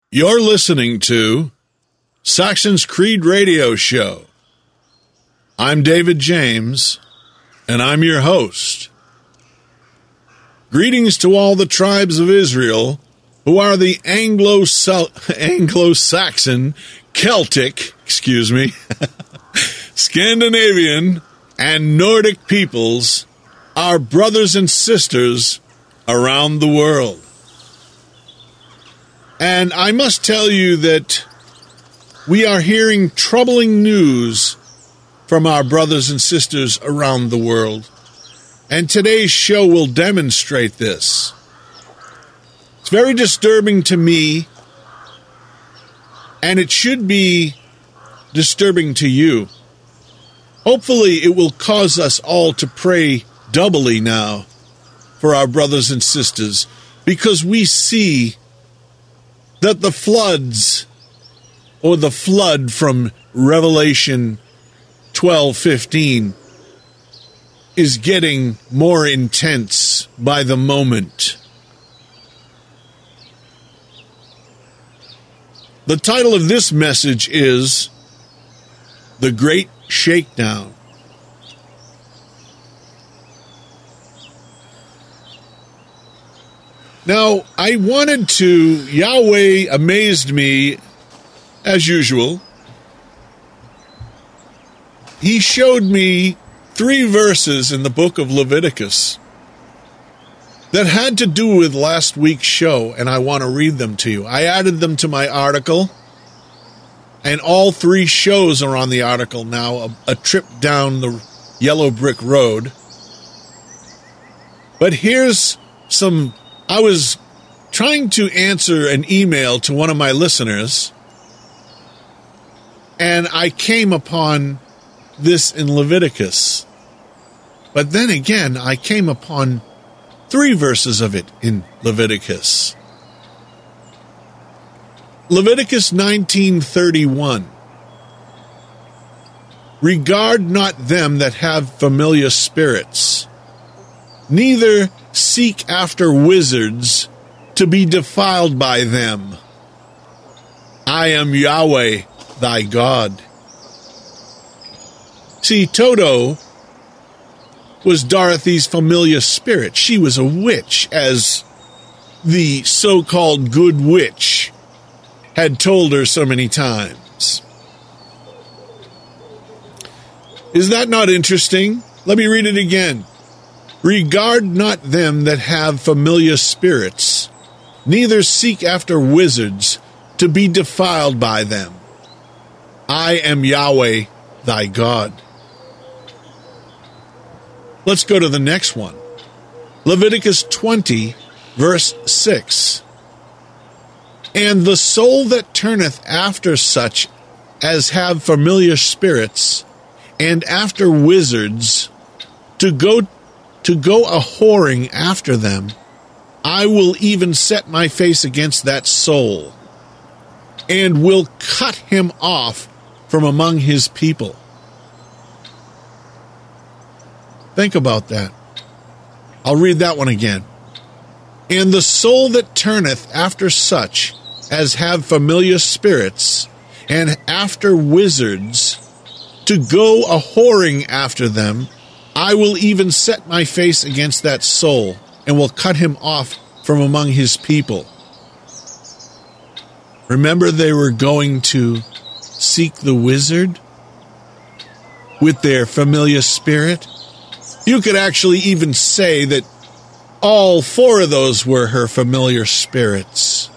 You're listening to Saxon's Creed Radio Show. I'm David James, and I'm your host. Greetings to all the tribes of Israel who are the Anglo-Saxon, Celtic, Scandinavian, and Nordic peoples, our brothers and sisters around the world. And I must tell you that we are hearing troubling news from our brothers and sisters around the world. And today's show will demonstrate this. It's very disturbing to me, and it should be disturbing to you. Hopefully, it will cause us all to pray doubly now for our brothers and sisters, because we see that the floods, or the flood from Revelation 12:15, is getting more intense by the moment. The title of this message is The Great Shakedown. Now, Yahweh amazed me, as usual. He showed me 3 verses in the book of Leviticus that had to do with last week's show, and I want to read them to you. I added them to my article, and all 3 shows are on the article now, a trip down the yellow brick road. But here's some... I was trying to answer an email to one of my listeners, and I came upon this in Leviticus. But then again, I came upon 3 verses of it in Leviticus. Leviticus 19:31. Regard not them that have familiar spirits, neither seek after wizards to be defiled by them. I am Yahweh, thy God. See, Toto was Dorothy's familiar spirit. She was a witch, as the so-called good witch had told her so many times. Is that not interesting? Let me read it again. Regard not them that have familiar spirits, neither seek after wizards to be defiled by them. I am Yahweh, thy God. Let's go to the next one. Leviticus 20, verse 6. And the soul that turneth after such as have familiar spirits, and after wizards, to go a-whoring after them, I will even set my face against that soul, and will cut him off from among his people. Think about that. I'll read that one again. And the soul that turneth after such as have familiar spirits, and after wizards, to go a-whoring after them, I will even set my face against that soul, and will cut him off from among his people. Remember, they were going to seek the wizard with their familiar spirit? You could actually even say that all 4 of those were her familiar spirits.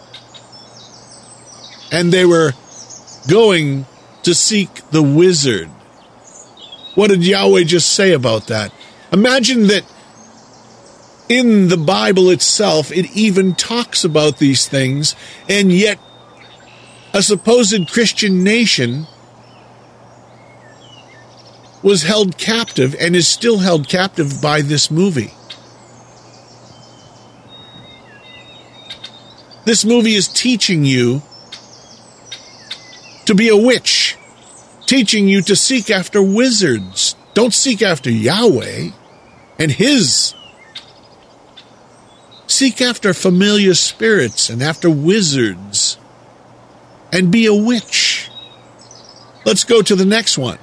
And they were going to seek the wizard. What did Yahweh just say about that? Imagine that in the Bible itself, it even talks about these things, and yet a supposed Christian nation was held captive and is still held captive by this movie. This movie is teaching you to be a witch, teaching you to seek after wizards. Don't seek after Yahweh and His. Seek after familiar spirits and after wizards. and be a witch. Let's go to the next one.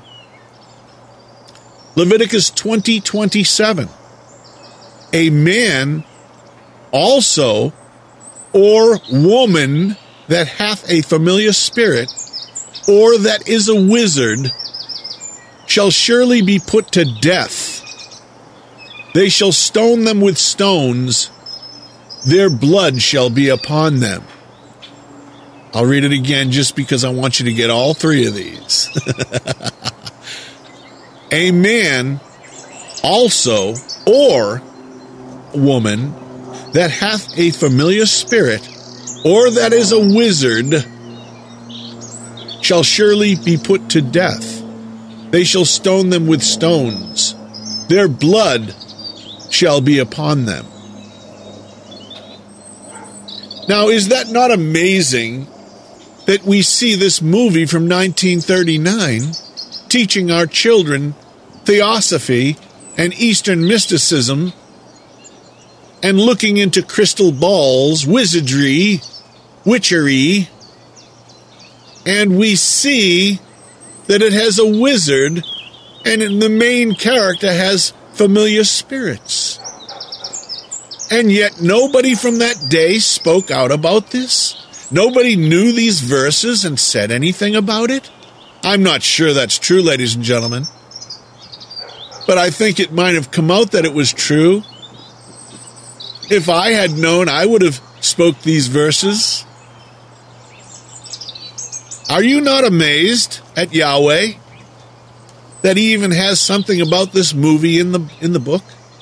Leviticus 20:27. A man also or woman that hath a familiar spirit, or that is a wizard, shall surely be put to death. They shall stone them with stones, their blood shall be upon them. I'll read it again just because I want you to get all three of these. A man also, or woman, that hath a familiar spirit, or that is a wizard, shall surely be put to death. They shall stone them with stones. Their blood shall be upon them. Now, is that not amazing that we see this movie from 1939 teaching our children theosophy and Eastern mysticism and looking into crystal balls, wizardry, witchery, and we see that it has a wizard and the main character has familiar spirits. And yet nobody from that day spoke out about this? Nobody knew these verses and said anything about it? I'm not sure that's true, ladies and gentlemen. But I think it might have come out that it was true. If I had known, I would have spoke these verses. Are you not amazed at Yahweh that he even has something about this movie in the book?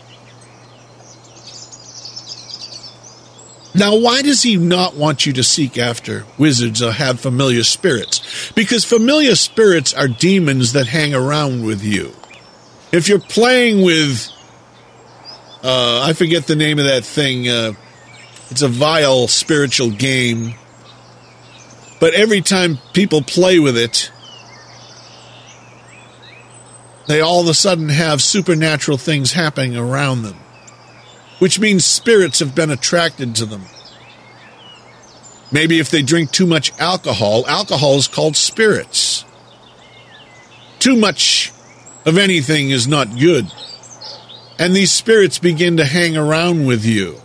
Now, why does he not want you to seek after wizards or have familiar spirits? Because familiar spirits are demons that hang around with you. If you're playing with, I forget the name of that thing, it's a vile spiritual game, but every time people play with it, they all of a sudden have supernatural things happening around them, which means spirits have been attracted to them. Maybe if they drink too much alcohol is called spirits. Too much of anything is not good. And these spirits begin to hang around with you.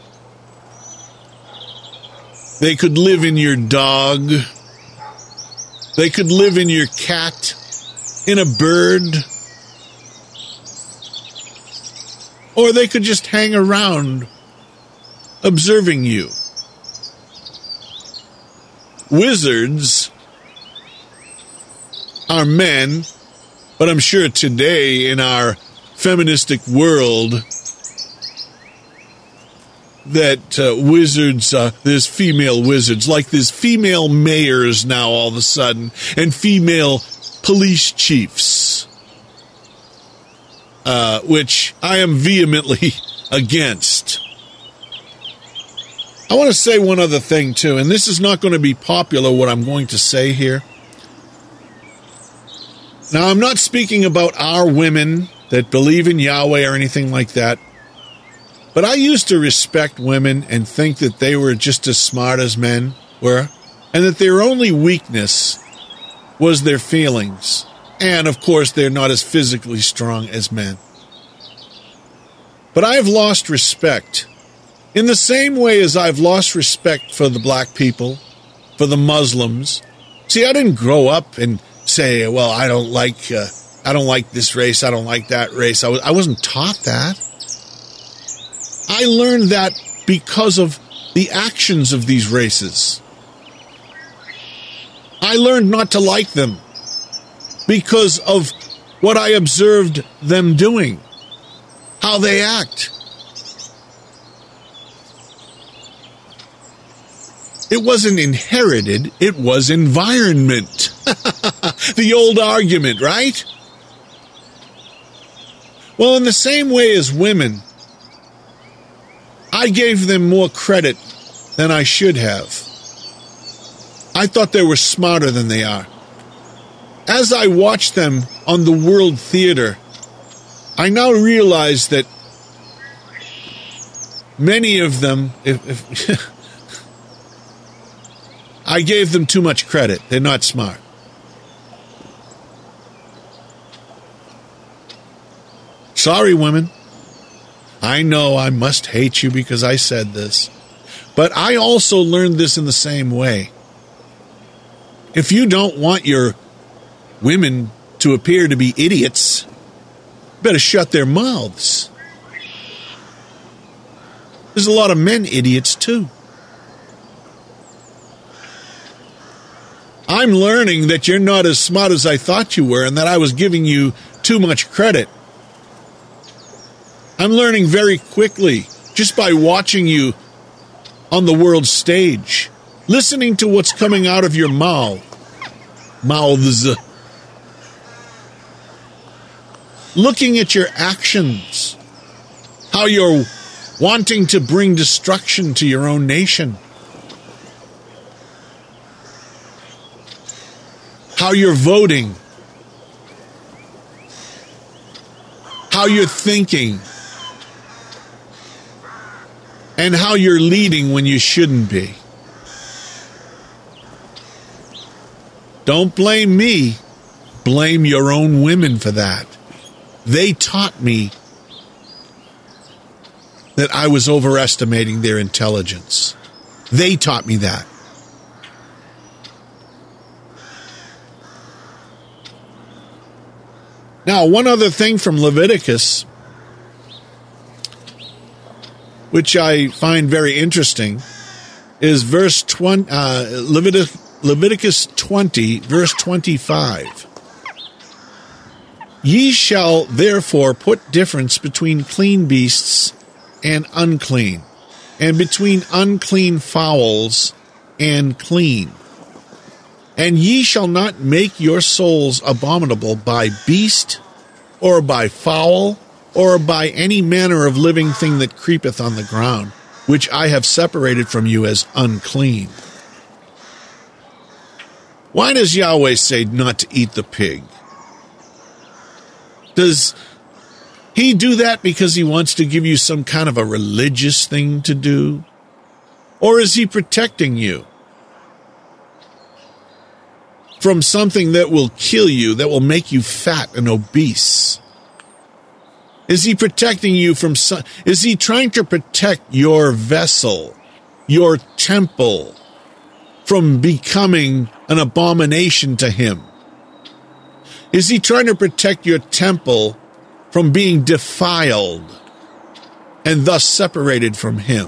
They could live in your dog. They could live in your cat, in a bird. Or they could just hang around observing you. Wizards are men, but I'm sure today in our feministic world that wizards, there's female wizards, like there's female mayors now all of a sudden, and female police chiefs, which I am vehemently against. I want to say one other thing, too, and this is not going to be popular, what I'm going to say here. Now, I'm not speaking about our women that believe in Yahweh or anything like that, but I used to respect women and think that they were just as smart as men were, and that their only weakness was their feelings. And, of course, they're not as physically strong as men. But I have lost respect. In the same way as I've lost respect for the black people, for the Muslims. See, I didn't grow up and say, well, I don't like this race, I don't like that race. I wasn't taught that. I learned that because of the actions of these races. I learned not to like them because of what I observed them doing, how they act. It wasn't inherited, it was environment. The old argument, right? Well, in the same way as women, I gave them more credit than I should have. I thought they were smarter than they are. As I watched them on the World Theater, I now realize that many of them, I gave them too much credit. They're not smart. Sorry, women. I know I must hate you because I said this. But I also learned this in the same way. If you don't want your women to appear to be idiots, better shut their mouths. There's a lot of men idiots, too. I'm learning that you're not as smart as I thought you were and that I was giving you too much credit. I'm learning very quickly just by watching you on the world stage, listening to what's coming out of your mouths, looking at your actions, how you're wanting to bring destruction to your own nation, how you're voting, how you're thinking, and how you're leading when you shouldn't be. Don't blame me. Blame your own women for that. They taught me that I was overestimating their intelligence. They taught me that. Now, one other thing from Leviticus, which I find very interesting, is Leviticus 20, verse 25. Ye shall therefore put difference between clean beasts and unclean, and between unclean fowls and clean. And ye shall not make your souls abominable by beast, or by fowl, or by any manner of living thing that creepeth on the ground, which I have separated from you as unclean. Why does Yahweh say not to eat the pig? Does he do that because he wants to give you some kind of a religious thing to do? Or is he protecting you from something that will kill you, that will make you fat and obese? Is he protecting you from is he trying to protect your vessel, your temple, from becoming an abomination to him? Is he trying to protect your temple from being defiled and thus separated from him?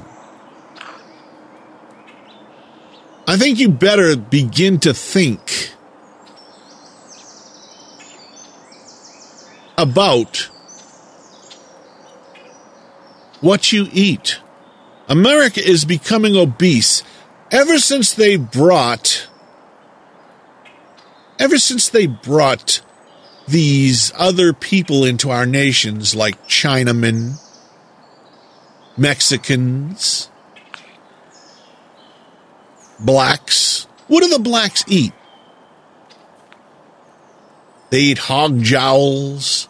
I think you better begin to think about what you eat. America is becoming obese ever since they brought these other people into our nations, like Chinamen, Mexicans, blacks. What do the blacks eat? They eat hog jowls,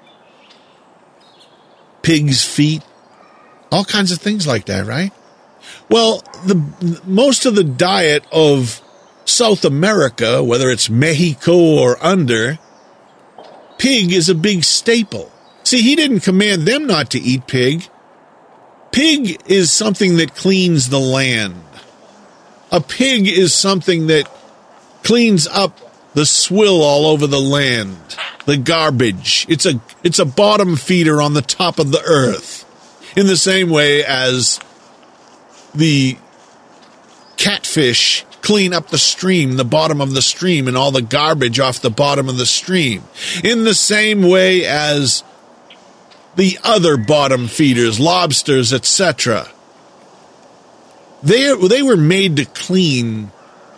pig's feet, all kinds of things like that, right? Well, most of the diet of South America, whether it's Mexico or under, pig is a big staple. See, he didn't command them not to eat pig. Pig is something that cleans the land. A pig is something that cleans up the swill all over the land, the garbage. It's a bottom feeder on the top of the earth, in the same way as the catfish clean up the stream, the bottom of the stream, and all the garbage off the bottom of the stream. In the same way as the other bottom feeders, lobsters, etc. They were made to clean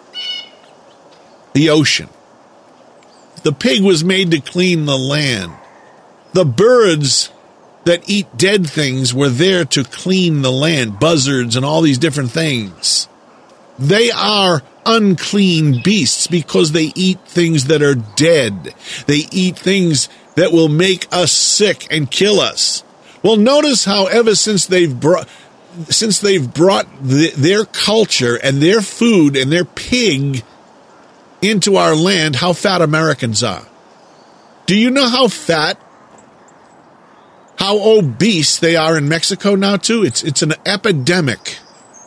the ocean. The pig was made to clean the land. The birds that eat dead things were there to clean the land, buzzards and all these different things. They are unclean beasts because they eat things that are dead. They eat things that will make us sick and kill us. Well, notice how ever since they've brought since they've brought their culture and their food and their pig into our land, how fat Americans are. Do you know how fat, how obese they are in Mexico now, too? It's an epidemic.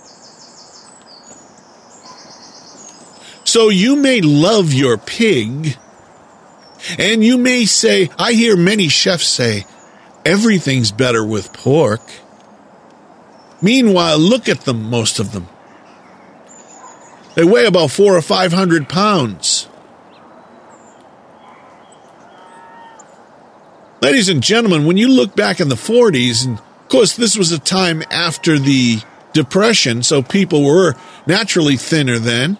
So you may love your pig, and you may say, I hear many chefs say, everything's better with pork. Meanwhile, look at them, most of them. They weigh about 400 or 500 pounds. Ladies and gentlemen, when you look back in the 40s, and of course this was a time after the Depression, so people were naturally thinner then.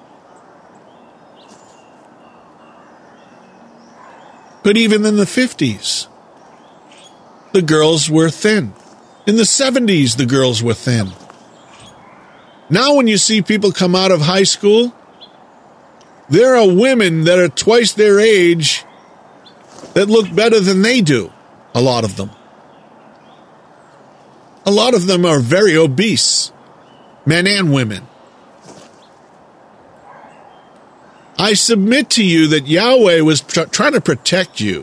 But even in the 50s, the girls were thin. In the 70s, the girls were thin. Now when you see people come out of high school, there are women that are twice their age that look better than they do, a lot of them. A lot of them are very obese, men and women. I submit to you that Yahweh was trying to protect you,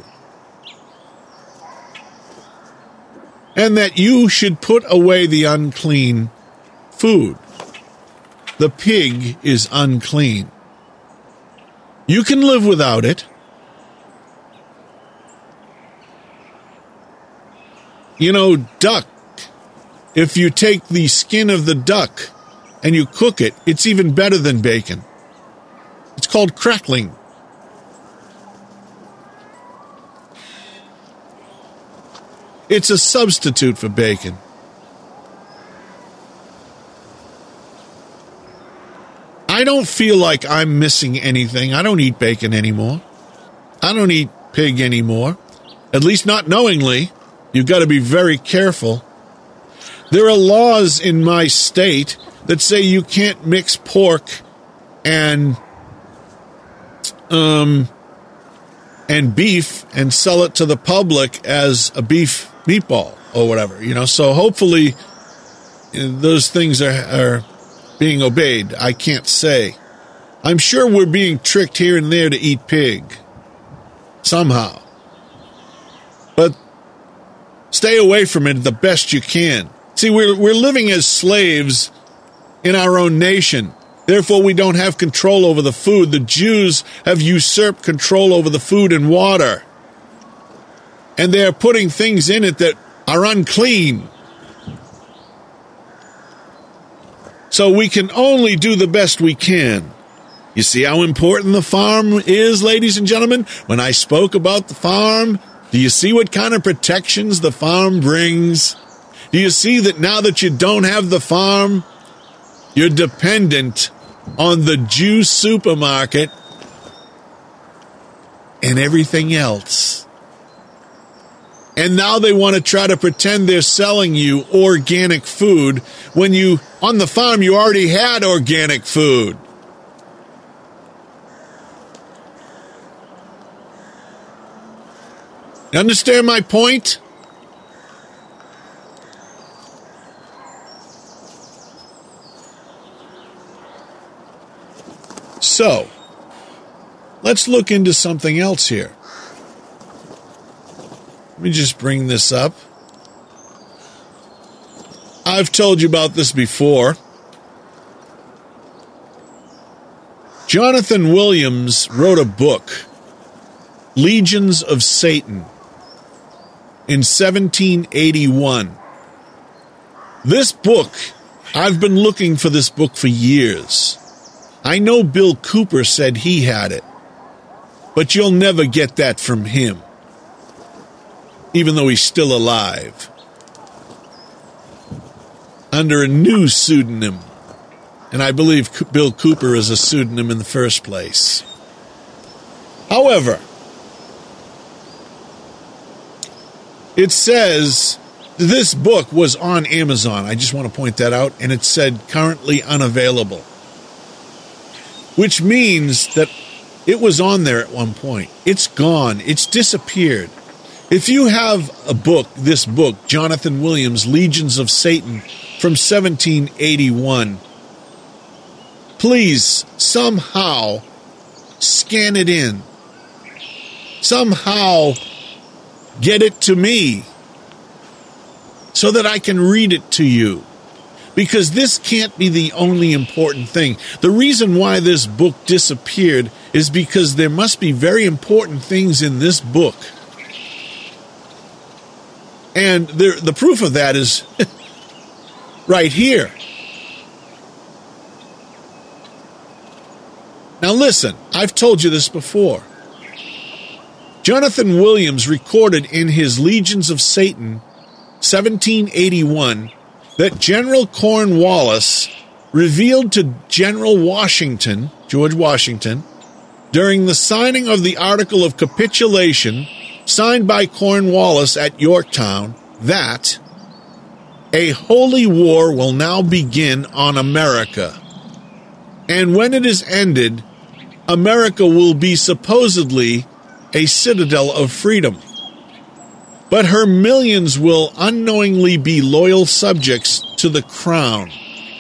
and that you should put away the unclean food. The pig is unclean. You can live without it. You know, duck, if you take the skin of the duck and you cook it, it's even better than bacon. It's called crackling. It's a substitute for bacon. I don't feel like I'm missing anything. I don't eat bacon anymore. I don't eat pig anymore. At least not knowingly. You've got to be very careful. There are laws in my state that say you can't mix pork and beef and sell it to the public as a beef meatball or whatever, you know. So hopefully those things are being obeyed. I can't say. I'm sure we're being tricked here and there to eat pig somehow. But stay away from it the best you can. See, we're living as slaves in our own nation. Therefore, we don't have control over the food. The Jews have usurped control over the food and water. And they are putting things in it that are unclean. So we can only do the best we can. You see how important the farm is, ladies and gentlemen? When I spoke about the farm, do you see what kind of protections the farm brings? Do you see that now that you don't have the farm, you're dependent on the Jew supermarket and everything else? And now they want to try to pretend they're selling you organic food when you, on the farm, you already had organic food. You understand my point? So, let's look into something else here. Let me just bring this up. I've told you about this before. Jonathan Williams wrote a book, Legions of Satan, in 1781. This book, I've been looking for this book for years. I know Bill Cooper said he had it, but you'll never get that from him, even though he's still alive, under a new pseudonym. And I believe Bill Cooper is a pseudonym in the first place. However, it says this book was on Amazon. I just want to point that out. And it said currently unavailable, which means that it was on there at one point. It's gone. It's disappeared. If you have this book, Jonathan Williams, Legions of Satan, from 1781, please somehow scan it in. Somehow get it to me so that I can read it to you. Because this can't be the only important thing. The reason why this book disappeared is because there must be very important things in this book. And the proof of that is right here. Now listen, I've told you this before. Jonathan Williams recorded in his Legions of Satan, 1781, that General Cornwallis revealed to General Washington, George Washington, during the signing of the Article of Capitulation, signed by Cornwallis at Yorktown, that a holy war will now begin on America. And when it is ended, America will be supposedly a citadel of freedom. But her millions will unknowingly be loyal subjects to the crown.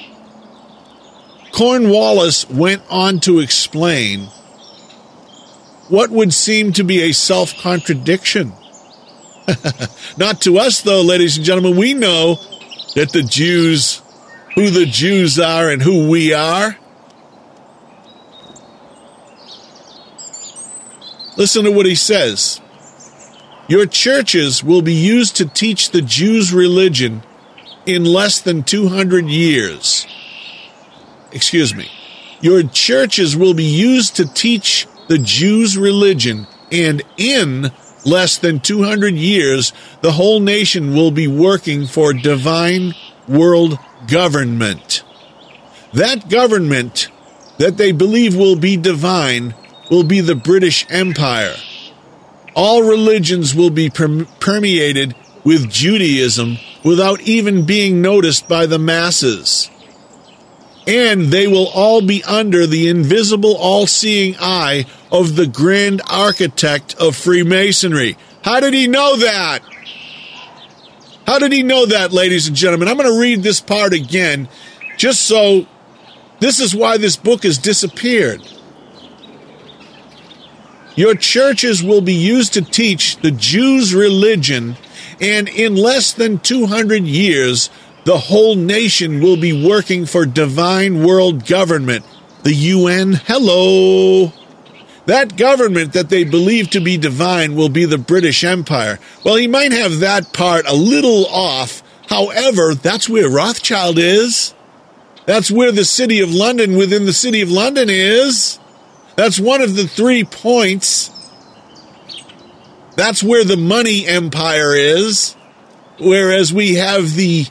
Cornwallis went on to explain what would seem to be a self-contradiction. Not to us, though, ladies and gentlemen. We know that the Jews, who the Jews are and who we are. Listen to what he says. Your churches will be used to teach the Jews' religion in less than 200 years. Excuse me. Your churches will be used to teach the Jews' religion, and in less than 200 years, the whole nation will be working for divine world government. That government that they believe will be divine will be the British Empire. All religions will be permeated with Judaism without even being noticed by the masses. And they will all be under the invisible, all-seeing eye of the grand architect of Freemasonry. How did he know that? How did he know that, ladies and gentlemen? I'm going to read this part again, just so this is why this book has disappeared. Your churches will be used to teach the Jews' religion, and in less than 200 years, the whole nation will be working for divine world government, the UN. Hello. That government that they believe to be divine will be the British Empire. Well, he might have that part a little off. However, that's where Rothschild is. That's where the City of London within the City of London is. That's one of the 3 points. That's where the money empire is. Whereas we have the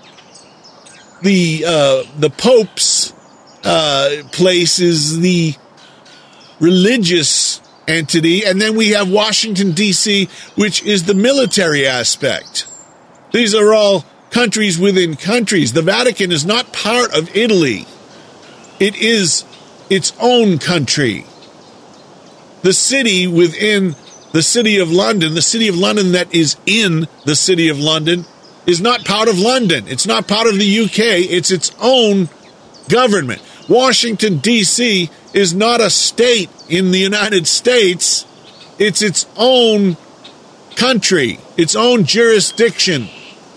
Pope's place is the religious entity, and then we have Washington, D.C., which is the military aspect. These are all countries within countries. The Vatican is not part of Italy. It is its own country. The city within the City of London, the City of London that is in the City of London, is not part of London. It's not part of the UK. It's its own government. Washington, D.C. is not a state in the United States. It's its own country, its own jurisdiction.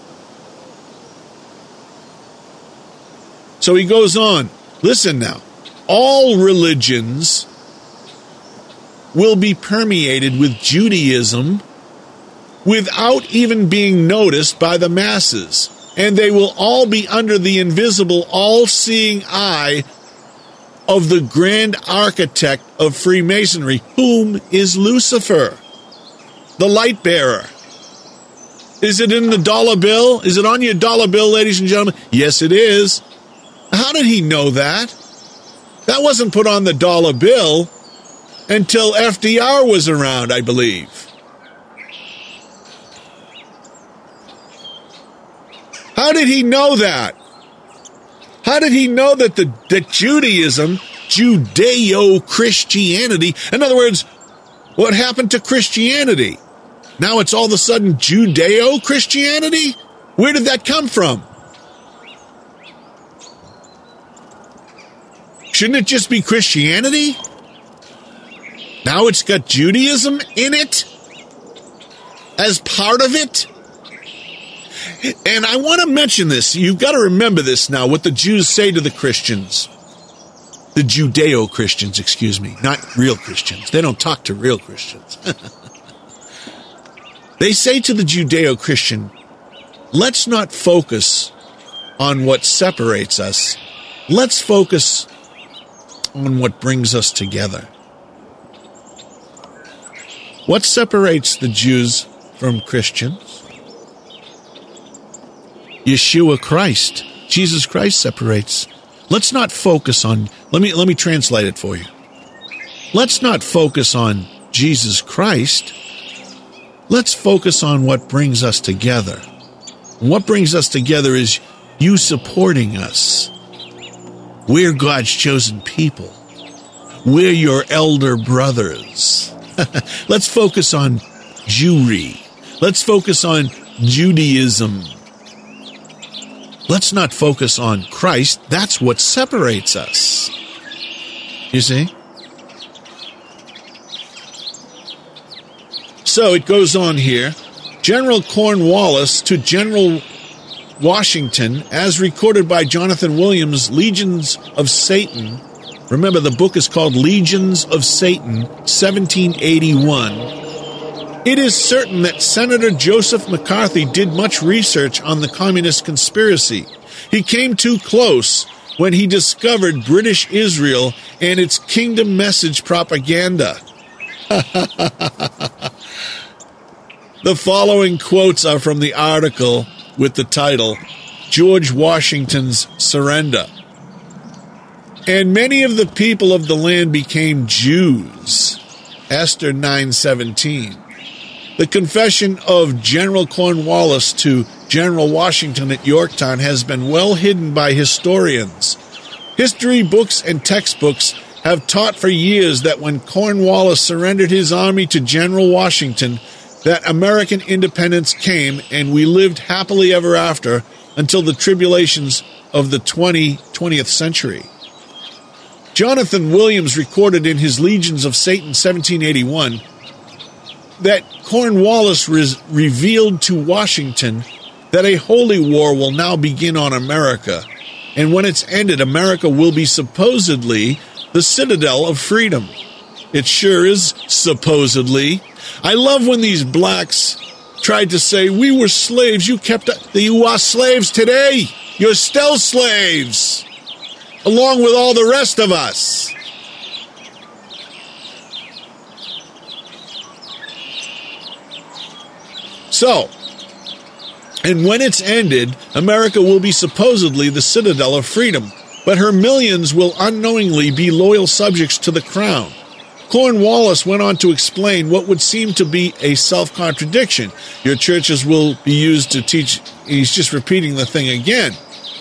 So he goes on. Listen now. All religions will be permeated with Judaism without even being noticed by the masses, and they will all be under the invisible, all-seeing eye of the grand architect of Freemasonry, whom is Lucifer, the light bearer. Is it in the dollar bill? Is it on your dollar bill, ladies and gentlemen? Yes, it is. How did he know that? That wasn't put on the dollar bill until FDR was around, I believe. How did he know that? How did he know that that Judaism, Judeo-Christianity, in other words, what happened to Christianity? Now it's all of a sudden Judeo-Christianity? Where did that come from? Shouldn't it just be Christianity? Now it's got Judaism in it as part of it? And I want to mention this. You've got to remember this now, what the Jews say to the Christians. The Judeo-Christians, excuse me, not real Christians. They don't talk to real Christians. They say to the Judeo-Christian, let's not focus on what separates us. Let's focus on what brings us together. What separates the Jews from Christians? Yeshua Christ. Jesus Christ separates. Let's not focus on, let me translate it for you. Let's not focus on Jesus Christ. Let's focus on what brings us together. And what brings us together is you supporting us. We're God's chosen people. We're your elder brothers. Let's focus on Jewry. Let's focus on Judaism. Let's not focus on Christ. That's what separates us. You see? So it goes on here. General Cornwallis to General Washington, as recorded by Jonathan Williams, Legions of Satan. Remember, the book is called Legions of Satan, 1781. It is certain that Senator Joseph McCarthy did much research on the communist conspiracy. He came too close when he discovered British Israel and its kingdom message propaganda. The following quotes are from the article with the title, George Washington's Surrender. And many of the people of the land became Jews. Esther 9:17. The confession of General Cornwallis to General Washington at Yorktown has been well hidden by historians. History books and textbooks have taught for years that when Cornwallis surrendered his army to General Washington, that American independence came and we lived happily ever after until the tribulations of the 20th century. Jonathan Williams recorded in his Legions of Satan 1781 that Cornwallis revealed to Washington that a holy war will now begin on America, and when it's ended, America will be supposedly the citadel of freedom. It sure is supposedly. I love when these blacks tried to say, we were slaves, you are slaves today. You're still slaves, along with all the rest of us. So, and when it's ended, America will be supposedly the citadel of freedom, but her millions will unknowingly be loyal subjects to the crown. Cornwallis went on to explain what would seem to be a self-contradiction. Your churches will be used to teach. He's just repeating the thing again.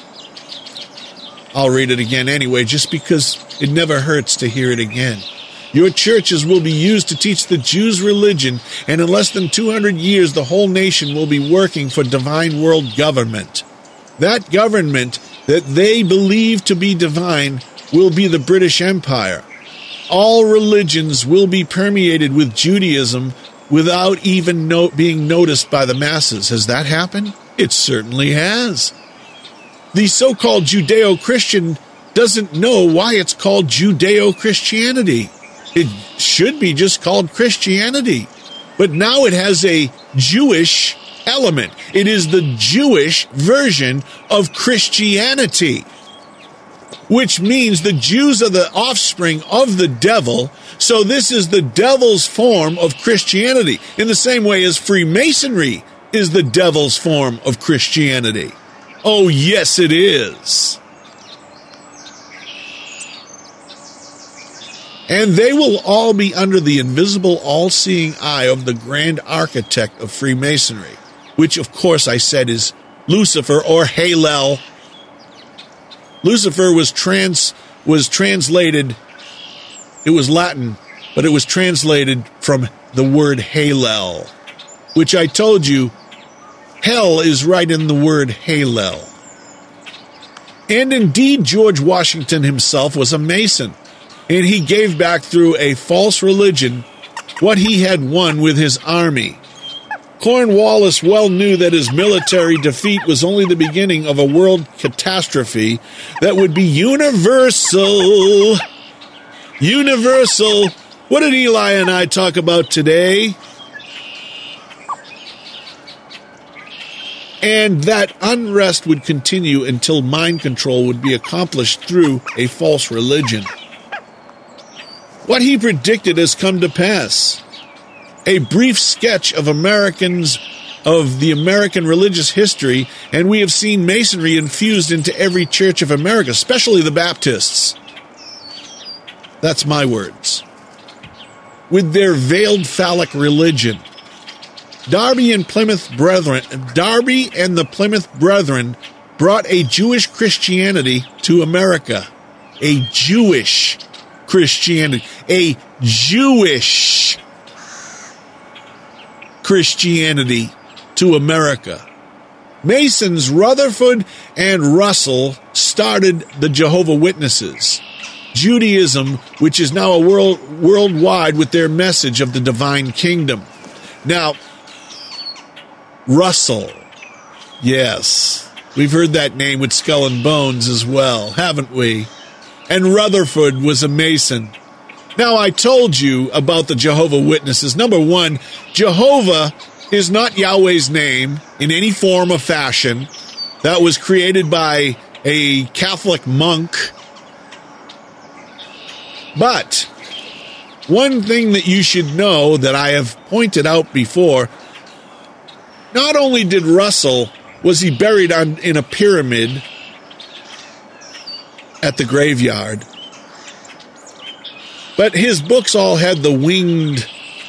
I'll read it again anyway, just because it never hurts to hear it again. Your churches will be used to teach the Jews' religion, and in less than 200 years, the whole nation will be working for divine world government. That government that they believe to be divine will be the British Empire. All religions will be permeated with Judaism without even being noticed by the masses. Has that happened? It certainly has. The so-called Judeo-Christian doesn't know why it's called Judeo-Christianity. It should be just called Christianity. But now it has a Jewish element. It is the Jewish version of Christianity, which means the Jews are the offspring of the devil. So this is the devil's form of Christianity, in the same way as Freemasonry is the devil's form of Christianity. Oh, yes, it is. And they will all be under the invisible, all-seeing eye of the grand architect of Freemasonry, which, of course, I said is Lucifer or Hallel. Lucifer was translated, it was Latin, but it was translated from the word Hallel. which I told you, hell is right in the word Hallel. And indeed, George Washington himself was a Mason, and he gave back through a false religion what he had won with his army. Cornwallis well knew that his military defeat was only the beginning of a world catastrophe that would be universal. Universal. What did Eli and I talk about today? And that unrest would continue until mind control would be accomplished through a false religion. What he predicted has come to pass. A brief sketch of the American religious history, and we have seen Masonry infused into every church of America, especially the Baptists. That's my words. With their veiled phallic religion. Darby and the Plymouth Brethren brought a Jewish Christianity to America. A Jewish Christianity. A Jewish Christianity to America. Masons Rutherford and Russell started the Jehovah's Witnesses. Judaism, which is now worldwide with their message of the divine kingdom. Now, Russell, yes, we've heard that name with Skull and Bones as well, haven't we? And Rutherford was a Mason. Now, I told you about the Jehovah's Witnesses. Number one, Jehovah is not Yahweh's name in any form or fashion. That was created by a Catholic monk. But one thing that you should know that I have pointed out before, not only did Russell, was he buried in a pyramid at the graveyard, but his books all had the winged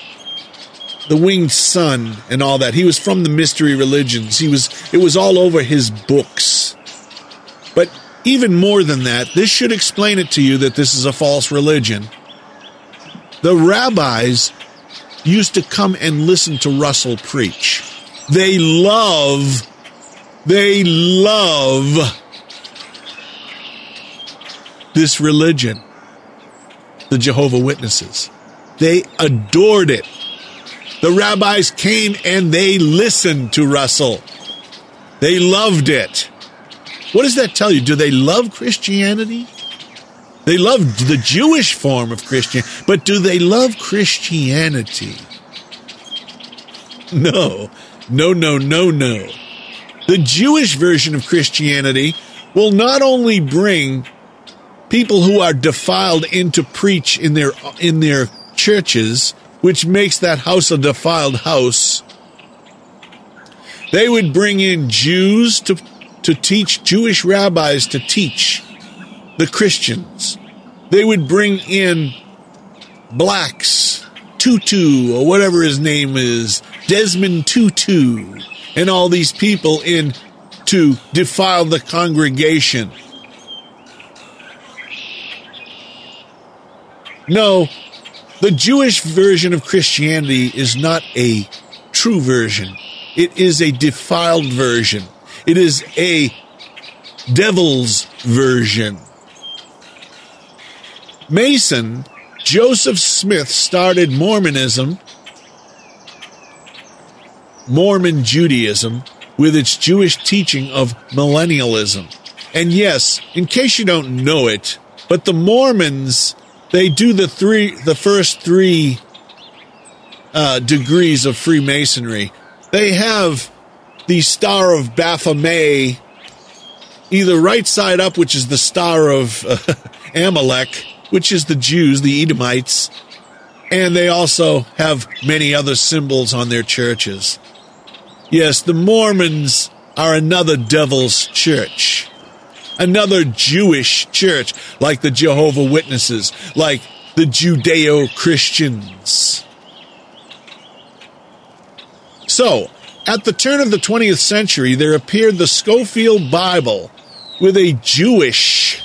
sun and all that. He was from the mystery religions. It was all over his books. But even more than that, this should explain it to you that this is a false religion. The rabbis used to come and listen to Russell preach. They love this religion, the Jehovah's Witnesses. They adored it. The rabbis came and they listened to Russell. They loved it. What does that tell you? Do they love Christianity? They love the Jewish form of Christianity, but do they love Christianity? No. The Jewish version of Christianity will not only bring people who are defiled in to preach in their churches, which makes that house a defiled house. They would bring in Jews to teach, Jewish rabbis to teach the Christians. They would bring in blacks, Tutu, or whatever his name is, Desmond Tutu, and all these people in to defile the congregation. No, the Jewish version of Christianity is not a true version. It is a defiled version. It is a devil's version. Mason Joseph Smith started Mormon Judaism, with its Jewish teaching of millennialism. And yes, in case you don't know it, but the Mormons, they do the first three degrees of Freemasonry. They have the Star of Baphomet, either right side up, which is the Star of Amalek, which is the Jews, the Edomites, and they also have many other symbols on their churches. Yes, the Mormons are another devil's church, another Jewish church, like the Jehovah's Witnesses, like the Judeo-Christians. So, at the turn of the 20th century, there appeared the Scofield Bible with a Jewish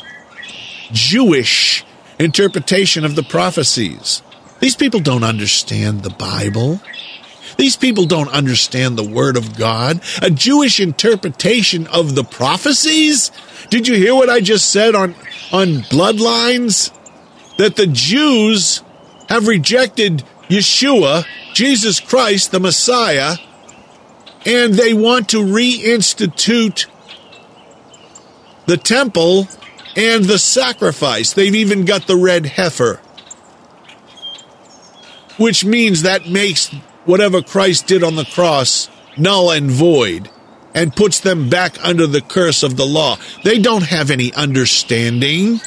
interpretation of the prophecies. These people don't understand the Bible. These people don't understand the Word of God. A Jewish interpretation of the prophecies? Did you hear what I just said on bloodlines? That the Jews have rejected Yeshua, Jesus Christ, the Messiah, and they want to reinstitute the temple and the sacrifice. They've even got the red heifer, which means that makes whatever Christ did on the cross null and void and puts them back under the curse of the law. They don't have any understanding.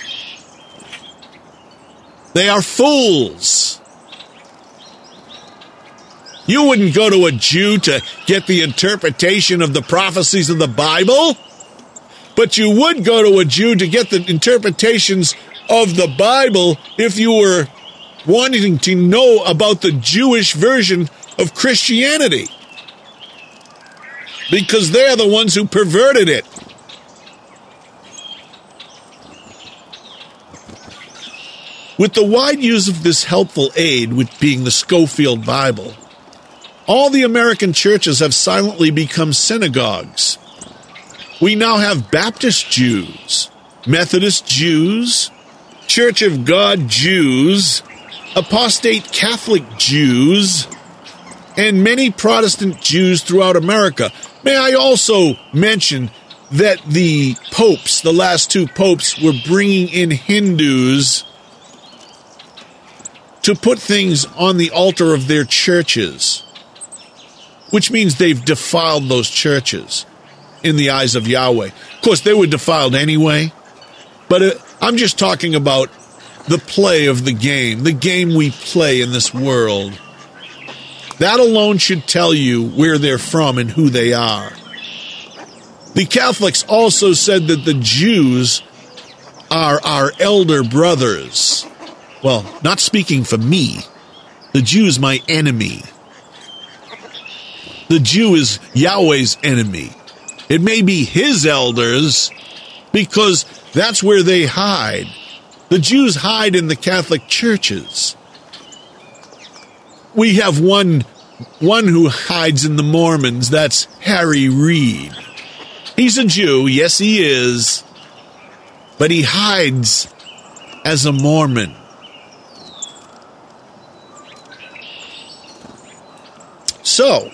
They are fools. You wouldn't go to a Jew to get the interpretation of the prophecies of the Bible, but you would go to a Jew to get the interpretations of the Bible if you were wanting to know about the Jewish version of Christianity, because they're the ones who perverted it. With the wide use of this helpful aid, which being the Scofield Bible, all the American churches have silently become synagogues. We now have Baptist Jews, Methodist Jews, Church of God Jews, apostate Catholic Jews, and many Protestant Jews throughout America. May I also mention that the popes, the last two popes, were bringing in Hindus to put things on the altar of their churches, which means they've defiled those churches in the eyes of Yahweh. Of course, they were defiled anyway, but I'm just talking about the play of the game we play in this world. That alone should tell you where they're from and who they are. The Catholics also said that the Jews are our elder brothers. Well, not speaking for me. The Jew is my enemy. The Jew is Yahweh's enemy. It may be his elders because that's where they hide. The Jews hide in the Catholic churches. We have one who hides in the Mormons. That's Harry Reid. He's a Jew, yes he is, but he hides as a Mormon. So,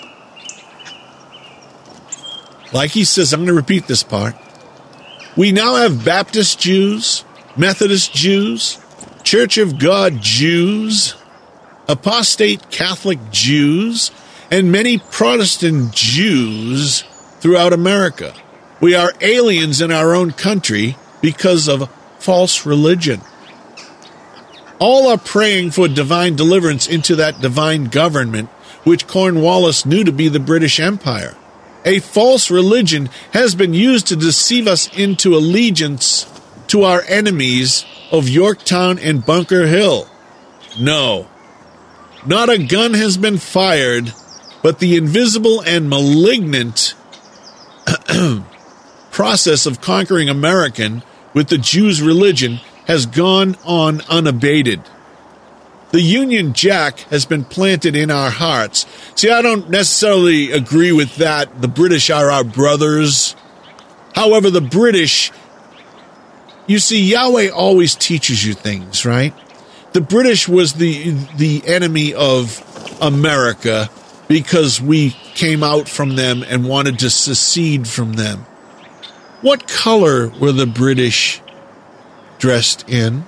like he says, I'm going to repeat this part. We now have Baptist Jews, Methodist Jews, Church of God Jews, apostate Catholic Jews, and many Protestant Jews throughout America. We are aliens in our own country because of false religion. All are praying for divine deliverance into that divine government, which Cornwallis knew to be the British Empire. A false religion has been used to deceive us into allegiance to our enemies of Yorktown and Bunker Hill. No, not a gun has been fired, but the invisible and malignant process of conquering American with the Jews' religion has gone on unabated. The Union Jack has been planted in our hearts. See, I don't necessarily agree with that. The British are our brothers. However, the British, you see, Yahweh always teaches you things, right? The British was the enemy of America because we came out from them and wanted to secede from them. What color were the British dressed in?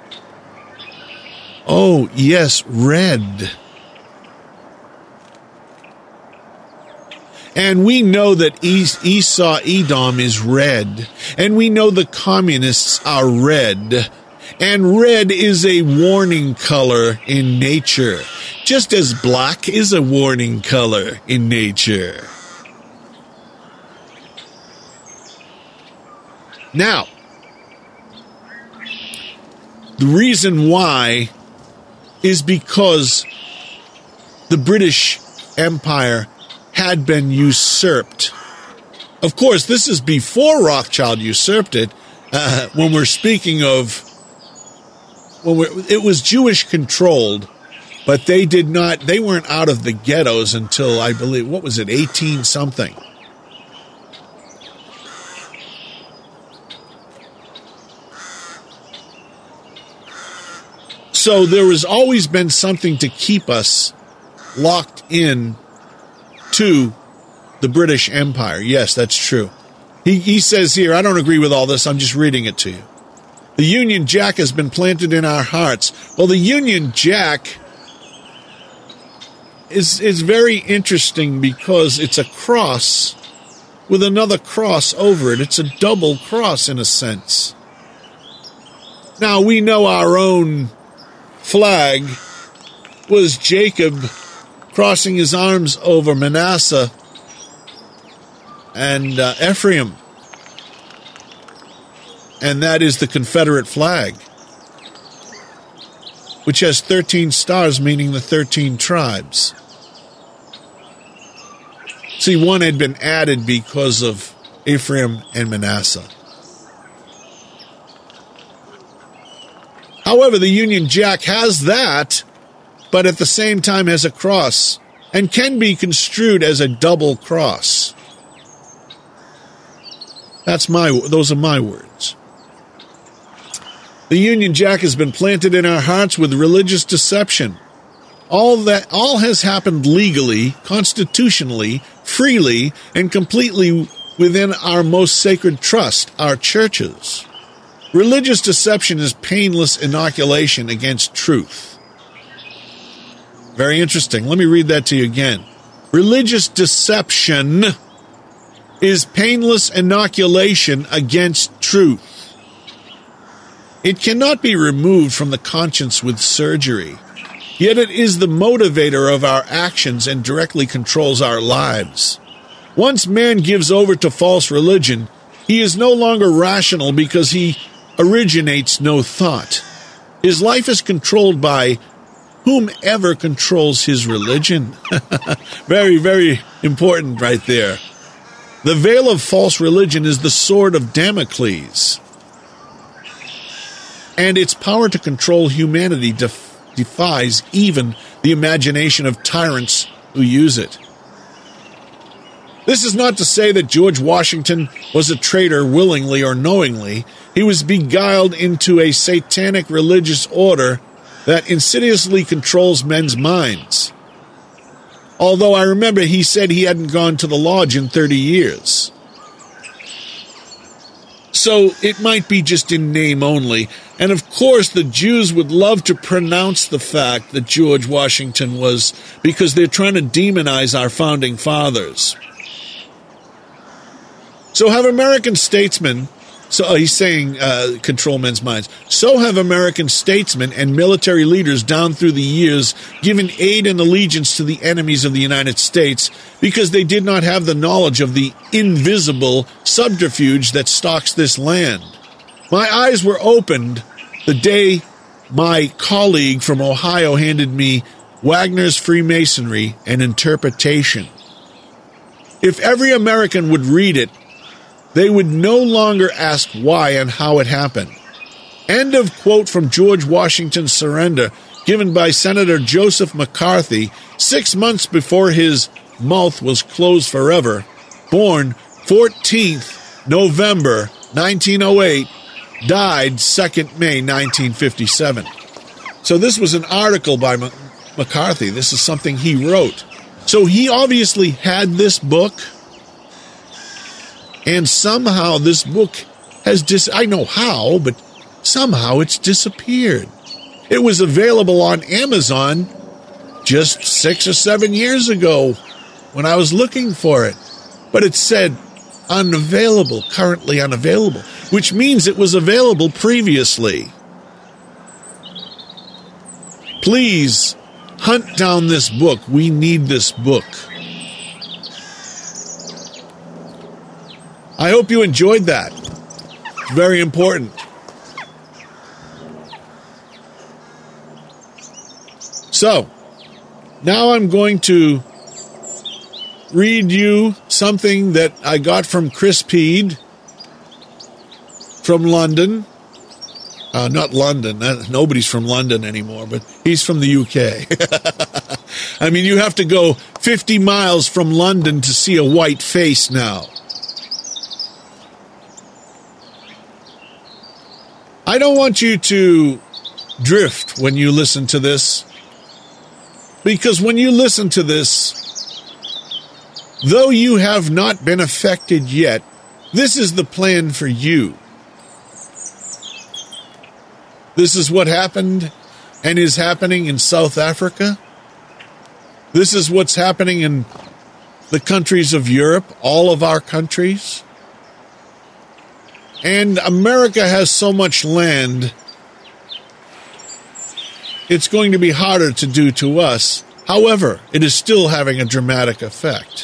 Oh, yes, red. And we know that Esau Edom is red. And we know the communists are red. And red is a warning color in nature, just as black is a warning color in nature. Now, the reason why is because the British Empire had been usurped. Of course, this is before Rothschild usurped it. When we're speaking of, it was Jewish controlled But they weren't out of the ghettos until, I believe, 18 something. So there has always been something to keep us locked in to the British Empire. Yes, that's true. He says here, I don't agree with all this, I'm just reading it to you. The Union Jack has been planted in our hearts. Well, the Union Jack is very interesting because it's a cross with another cross over it. It's a double cross in a sense. Now, we know our own flag was Jacob crossing his arms over Manasseh and Ephraim. And that is the Confederate flag, which has 13 stars, meaning the 13 tribes. See, one had been added because of Ephraim and Manasseh. However, the Union Jack has that, but at the same time has a cross, and can be construed as a double cross. Those are my words. The Union Jack has been planted in our hearts with religious deception. All has happened legally, constitutionally, freely, and completely within our most sacred trust, our churches. Religious deception is painless inoculation against truth. Very interesting. Let me read that to you again. Religious deception is painless inoculation against truth. It cannot be removed from the conscience with surgery, yet it is the motivator of our actions and directly controls our lives. Once man gives over to false religion, he is no longer rational because he originates no thought. His life is controlled by whomever controls his religion. Very, very important right there. The veil of false religion is the sword of Damocles, and its power to control humanity defies even the imagination of tyrants who use it. This is not to say that George Washington was a traitor willingly or knowingly. He was beguiled into a satanic religious order that insidiously controls men's minds. Although I remember he said he hadn't gone to the lodge in 30 years. So it might be just in name only. And of course the Jews would love to pronounce the fact that George Washington was, because they're trying to demonize our founding fathers. So have American statesmen, so he's saying control men's minds, so have American statesmen and military leaders down through the years given aid and allegiance to the enemies of the United States because they did not have the knowledge of the invisible subterfuge that stalks this land. My eyes were opened the day my colleague from Ohio handed me Wagner's Freemasonry and Interpretation. If every American would read it, they would no longer ask why and how it happened. End of quote from George Washington's surrender, given by Senator Joseph McCarthy 6 months before his mouth was closed forever, born 14th November 1908, died 2nd May 1957. So this was an article by McCarthy. This is something he wrote. So he obviously had this book, and somehow this book has I know how, but somehow it's disappeared. It was available on Amazon just 6 or 7 years ago when I was looking for it. But it said unavailable, currently unavailable, which means it was available previously. Please hunt down this book. We need this book. I hope you enjoyed that. It's very important. So, now I'm going to read you something that I got from Chris Peed from London. Not London. Nobody's from London anymore, but he's from the UK. I mean, you have to go 50 miles from London to see a white face now. I don't want you to drift when you listen to this, because when you listen to this, though you have not been affected yet, this is the plan for you. This is what happened and is happening in South Africa. This is what's happening in the countries of Europe, all of our countries. And America has so much land, it's going to be harder to do to us. However, it is still having a dramatic effect.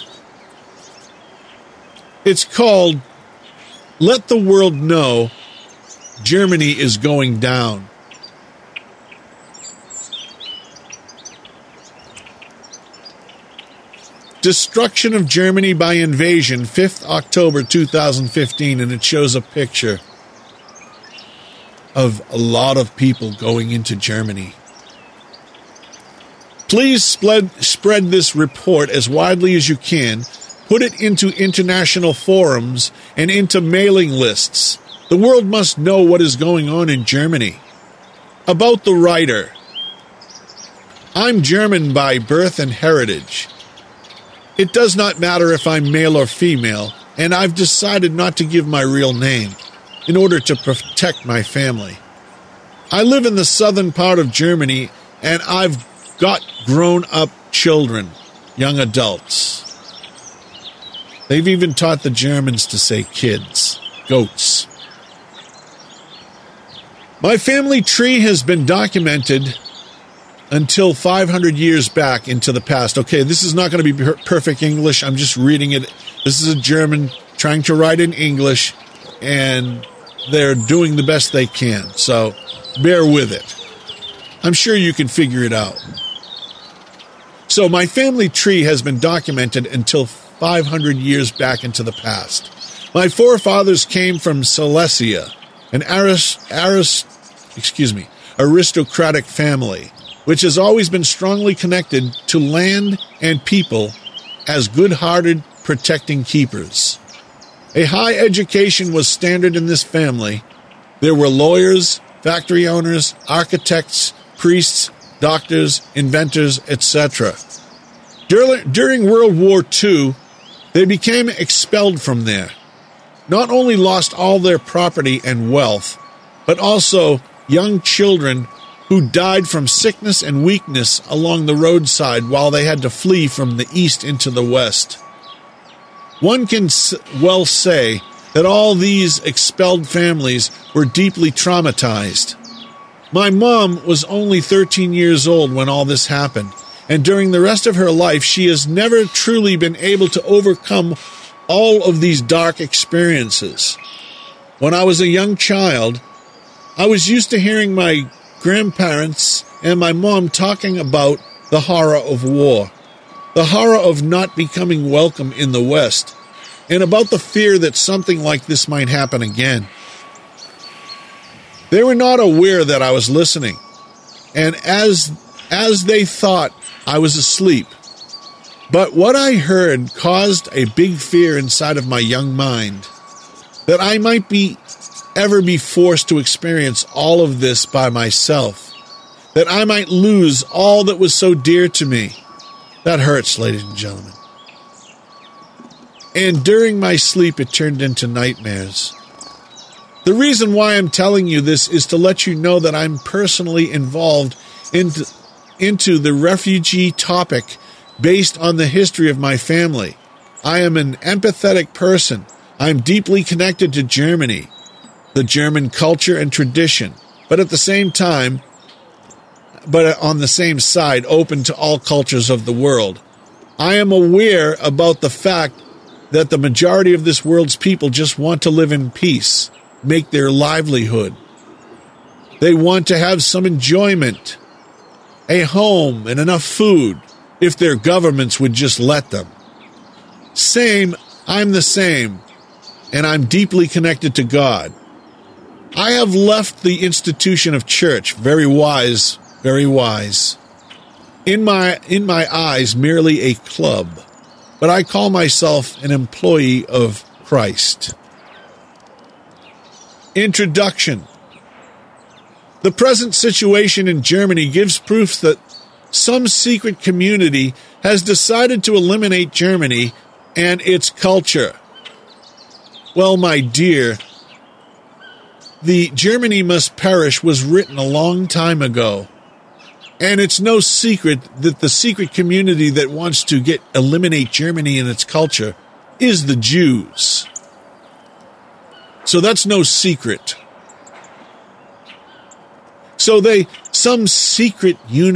It's called Let the World Know Germany is Going Down. Destruction of Germany by Invasion, 5th October 2015, and it shows a picture of a lot of people going into Germany. Please spread this report as widely as you can. Put it into international forums and into mailing lists. The world must know what is going on in Germany. About the writer. I'm German by birth and heritage. It does not matter if I'm male or female, and I've decided not to give my real name in order to protect my family. I live in the southern part of Germany, and I've got grown-up children, young adults. They've even taught the Germans to say kids, goats. My family tree has been documented until 500 years back into the past. Okay, this is not going to be perfect English. I'm just reading it. This is a German trying to write in English, and they're doing the best they can. So bear with it. I'm sure you can figure it out. So my family tree has been documented until 500 years back into the past. My forefathers came from Silesia, an aristocratic family, which has always been strongly connected to land and people as good-hearted, protecting keepers. A high education was standard in this family. There were lawyers, factory owners, architects, priests, doctors, inventors, etc. During World War II, they became expelled from there. Not only lost all their property and wealth, but also young children who died from sickness and weakness along the roadside while they had to flee from the east into the west. One can well say that all these expelled families were deeply traumatized. My mom was only 13 years old when all this happened, and during the rest of her life, she has never truly been able to overcome all of these dark experiences. When I was a young child, I was used to hearing my grandparents and my mom talking about the horror of war, the horror of not becoming welcome in the West, and about the fear that something like this might happen again. They were not aware that I was listening, and as they thought I was asleep. But what I heard caused a big fear inside of my young mind, that I might ever be forced to experience all of this by myself, that I might lose all that was so dear to me. That hurts, ladies and gentlemen. And during my sleep, it turned into nightmares. The reason why I'm telling you this is to let you know that I'm personally involved into the refugee topic based on the history of my family. I am an empathetic person. I'm deeply connected to Germany, the German culture and tradition, but on the same side, open to all cultures of the world. I am aware about the fact that the majority of this world's people just want to live in peace, make their livelihood. They want to have some enjoyment, a home, and enough food, if their governments would just let them. I'm the same, and I'm deeply connected to God. I have left the institution of church, very wise, very wise. In my eyes, merely a club, but I call myself an employee of Christ. Introduction. The present situation in Germany gives proof that some secret community has decided to eliminate Germany and its culture. Well, my dear, the Germany Must Perish was written a long time ago. And it's no secret that the secret community that wants to eliminate Germany and its culture is the Jews. So that's no secret. So some secret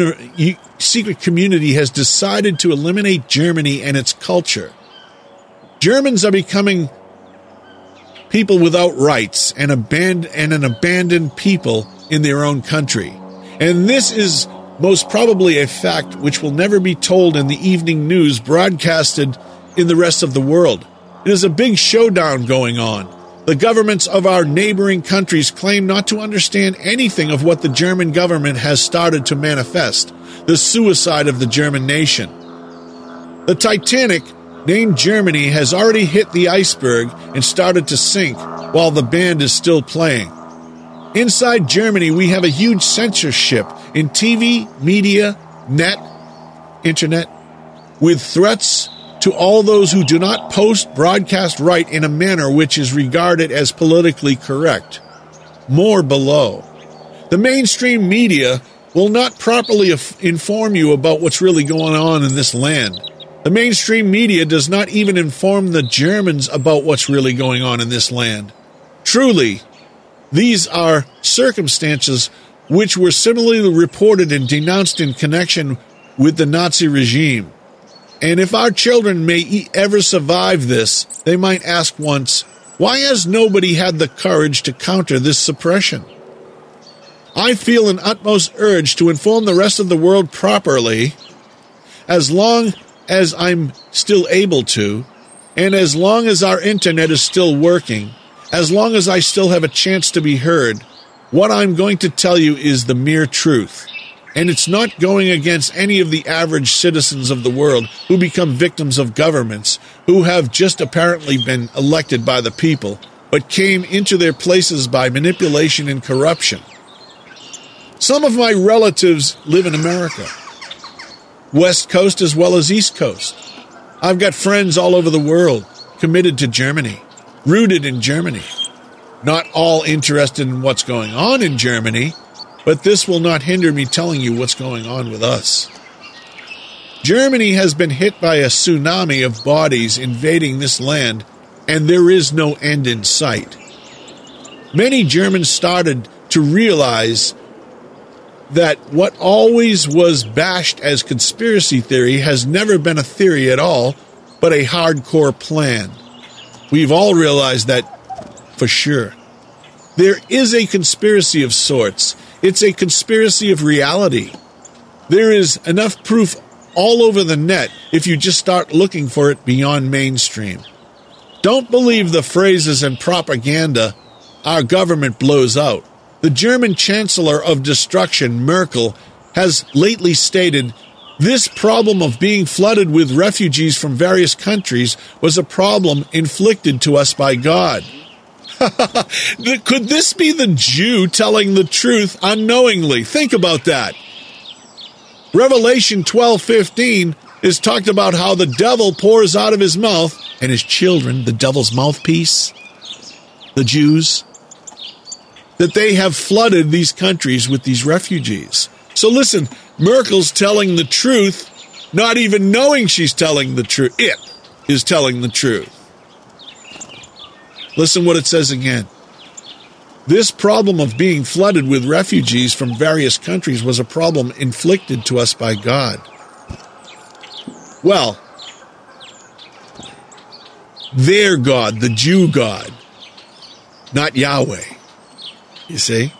community has decided to eliminate Germany and its culture. Germans are becoming people without rights and an abandoned people in their own country. And this is most probably a fact which will never be told in the evening news broadcasted in the rest of the world. It is a big showdown going on. The governments of our neighboring countries claim not to understand anything of what the German government has started to manifest, the suicide of the German nation. The Titanic, named Germany, has already hit the iceberg and started to sink while the band is still playing. Inside Germany, we have a huge censorship in TV, media, internet, with threats to all those who do not broadcast right in a manner which is regarded as politically correct. More below. The mainstream media will not properly inform you about what's really going on in this land. The mainstream media does not even inform the Germans about what's really going on in this land. Truly, these are circumstances which were similarly reported and denounced in connection with the Nazi regime. And if our children may ever survive this, they might ask once, why has nobody had the courage to counter this suppression? I feel an utmost urge to inform the rest of the world properly, as long as I'm still able to, and as long as our internet is still working, as long as I still have a chance to be heard. What I'm going to tell you is the mere truth. And it's not going against any of the average citizens of the world who become victims of governments who have just apparently been elected by the people, but came into their places by manipulation and corruption. Some of my relatives live in America, West Coast as well as East Coast. I've got friends all over the world committed to Germany, rooted in Germany. Not all interested in what's going on in Germany, but this will not hinder me telling you what's going on with us. Germany has been hit by a tsunami of bodies invading this land, and there is no end in sight. Many Germans started to realize that what always was bashed as conspiracy theory has never been a theory at all, but a hardcore plan. We've all realized that for sure. There is a conspiracy of sorts. It's a conspiracy of reality. There is enough proof all over the net if you just start looking for it beyond mainstream. Don't believe the phrases and propaganda our government blows out. The German Chancellor of Destruction, Merkel, has lately stated, this problem of being flooded with refugees from various countries was a problem inflicted to us by God. Could this be the Jew telling the truth unknowingly? Think about that. Revelation 12:15 is talked about how the devil pours out of his mouth, and his children, the devil's mouthpiece, the Jews, that they have flooded these countries with these refugees. So listen, Merkel's telling the truth, not even knowing she's telling the truth. It is telling the truth. Listen what it says again. This problem of being flooded with refugees from various countries was a problem inflicted to us by God. Well, their God, the Jew God, not Yahweh. You see?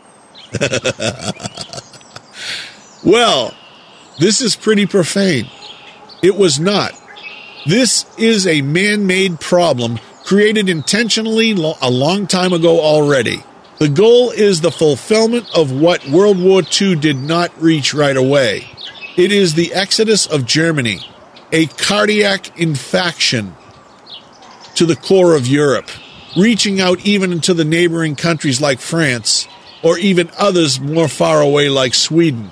Well, this is pretty profane. It was not. This is a man-made problem created intentionally a long time ago already. The goal is the fulfillment of what World War II did not reach right away. It is the exodus of Germany, a cardiac infarction to the core of Europe, reaching out even into the neighboring countries like France, or even others more far away like Sweden.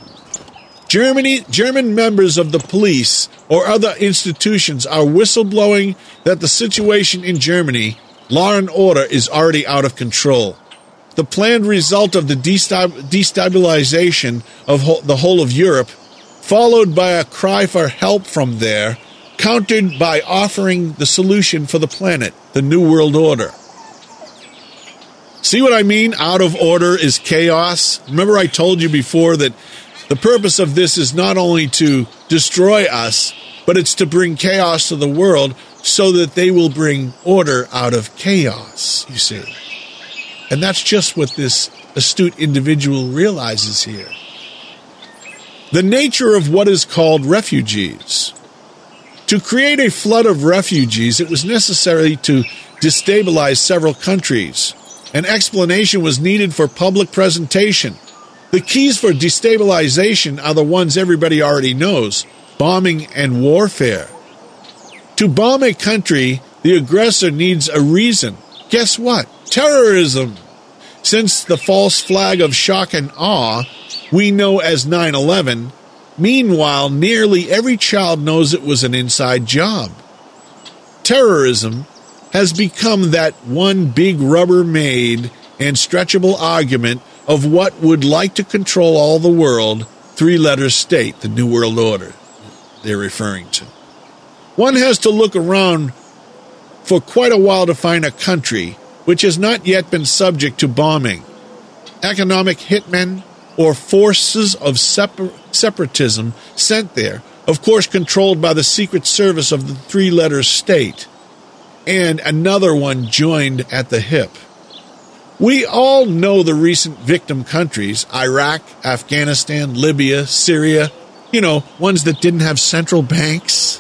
German members of the police or other institutions are whistleblowing that the situation in Germany, law and order, is already out of control. The planned result of the destabilization of the whole of Europe, followed by a cry for help from there, countered by offering the solution for the planet, the New World Order. See what I mean? Out of order is chaos. Remember I told you before that the purpose of this is not only to destroy us, but it's to bring chaos to the world so that they will bring order out of chaos, you see. And that's just what this astute individual realizes here. The nature of what is called refugees. To create a flood of refugees, it was necessary to destabilize several countries. An explanation was needed for public presentation. The keys for destabilization are the ones everybody already knows: bombing and warfare. To bomb a country, the aggressor needs a reason. Guess what? Terrorism. Since the false flag of shock and awe we know as 9/11, meanwhile, nearly every child knows it was an inside job. Terrorism has become that one big Rubbermaid and stretchable argument of what would like to control all the world, three-letter state, the New World Order they're referring to. One has to look around for quite a while to find a country which has not yet been subject to bombing. Economic hitmen or forces of separatism sent there, of course controlled by the Secret Service of the three-letter state, and another one joined at the hip. We all know the recent victim countries: Iraq, Afghanistan, Libya, Syria, ones that didn't have central banks.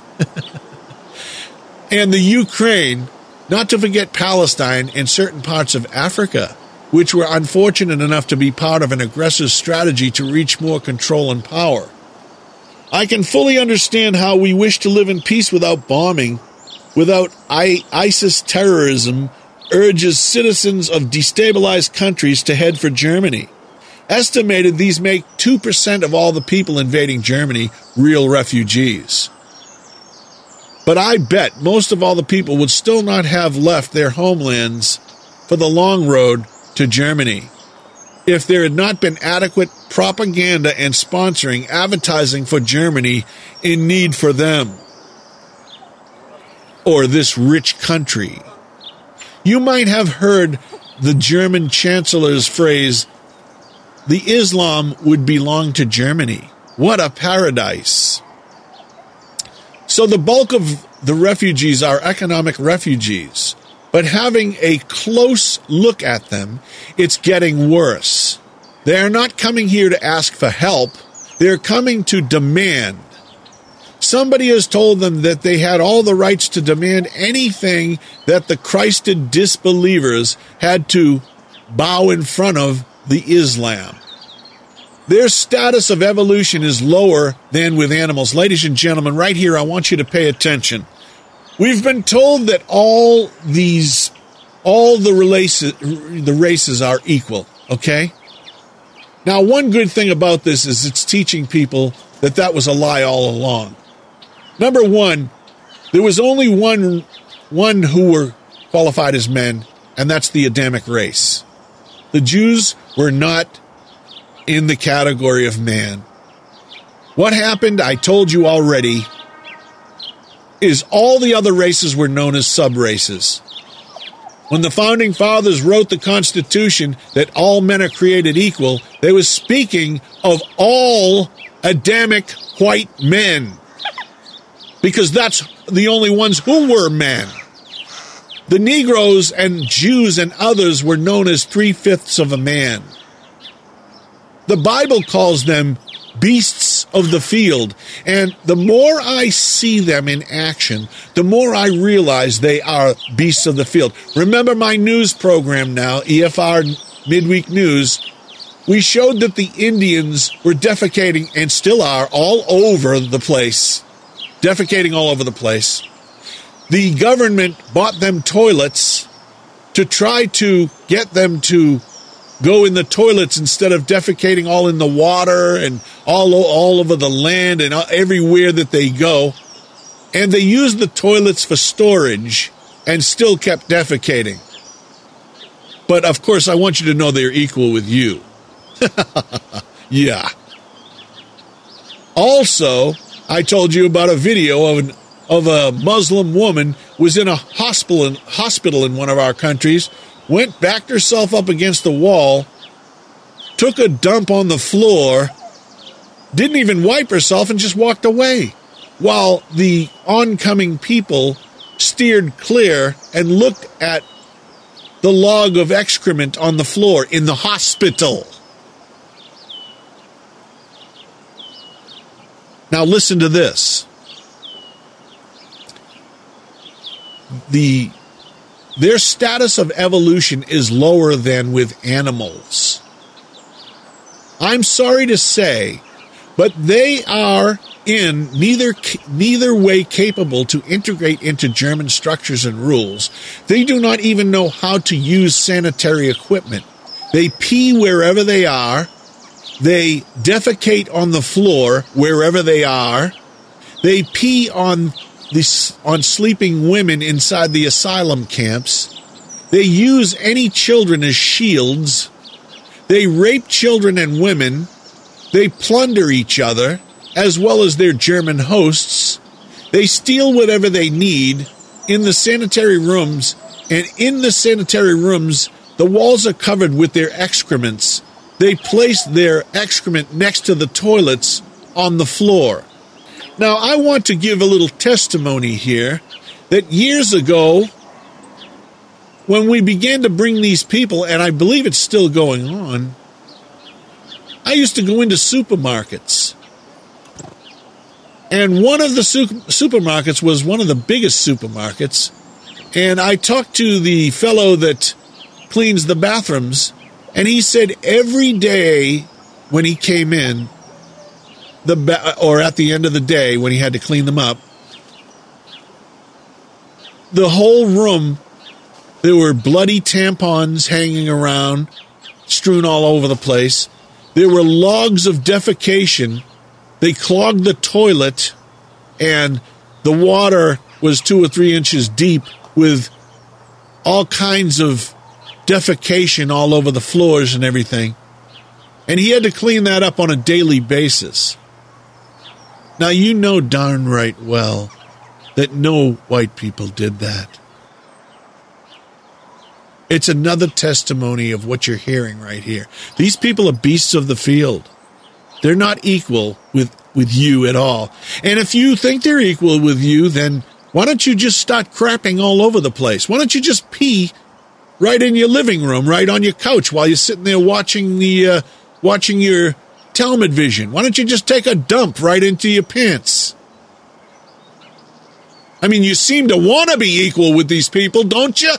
And the Ukraine, not to forget Palestine and certain parts of Africa, which were unfortunate enough to be part of an aggressor's strategy to reach more control and power. I can fully understand how we wish to live in peace without bombing, without ISIS terrorism urges citizens of destabilized countries to head for Germany. Estimated these make 2% of all the people invading Germany real refugees. But I bet most of all the people would still not have left their homelands for the long road to Germany if there had not been adequate propaganda and sponsoring advertising for Germany in need for them, or this rich country. You might have heard the German Chancellor's phrase, "The Islam would belong to Germany." What a paradise. So the bulk of the refugees are economic refugees. But having a close look at them, it's getting worse. They are not coming here to ask for help. They're coming to demand. Somebody has told them that they had all the rights to demand anything that the Christed disbelievers had to bow in front of the Islam. Their status of evolution is lower than with animals. Ladies and gentlemen, right here, I want you to pay attention. We've been told that all the races are equal, okay? Now, one good thing about this is it's teaching people that was a lie all along. Number one, there was only one who were qualified as men, and that's the Adamic race. The Jews were not in the category of man. What happened, I told you already, is all the other races were known as sub-races. When the Founding Fathers wrote the Constitution that all men are created equal, they were speaking of all Adamic white men, because that's the only ones who were men. The Negroes and Jews and others were known as 3/5 of a man. The Bible calls them beasts of the field, and the more I see them in action, the more I realize they are beasts of the field. Remember my news program now, EFR Midweek News, we showed that the Indians were defecating, and still are, all over the place. Defecating all over the place. The government bought them toilets to try to get them to go in the toilets instead of defecating all in the water and all over the land and everywhere that they go. And they used the toilets for storage and still kept defecating. But, of course, I want you to know they're equal with you. Yeah. Also, I told you about a video of a Muslim woman was in a hospital in one of our countries, backed herself up against the wall, took a dump on the floor, didn't even wipe herself, and just walked away, while the oncoming people steered clear and looked at the log of excrement on the floor in the hospital. Now listen to this. Their status of evolution is lower than with animals. I'm sorry to say, but they are in neither way capable to integrate into German structures and rules. They do not even know how to use sanitary equipment. They pee wherever they are. They defecate on the floor wherever they are. They pee on sleeping women inside the asylum camps. They use any children as shields. They rape children and women. They plunder each other, as well as their German hosts. They steal whatever they need in the sanitary rooms, and in the sanitary rooms, the walls are covered with their excrements. They place their excrement next to the toilets on the floor. Now, I want to give a little testimony here that years ago, when we began to bring these people, and I believe it's still going on, I used to go into supermarkets. And one of the supermarkets was one of the biggest supermarkets. And I talked to the fellow that cleans the bathrooms, and he said every day when he came in, or at the end of the day when he had to clean them up, the whole room, there were bloody tampons hanging around, strewn all over the place. There were logs of defecation. They clogged the toilet, and the water was 2 or 3 inches deep with all kinds of defecation all over the floors and everything. And he had to clean that up on a daily basis. Now, you know darn right well that no white people did that. It's another testimony of what you're hearing right here. These people are beasts of the field. They're not equal with you at all. And if you think they're equal with you, then why don't you just start crapping all over the place? Why don't you just pee right in your living room, right on your couch while you're sitting there watching your Talmud Vision? Why don't you just take a dump right into your pants? I mean, you seem to want to be equal with these people, don't you?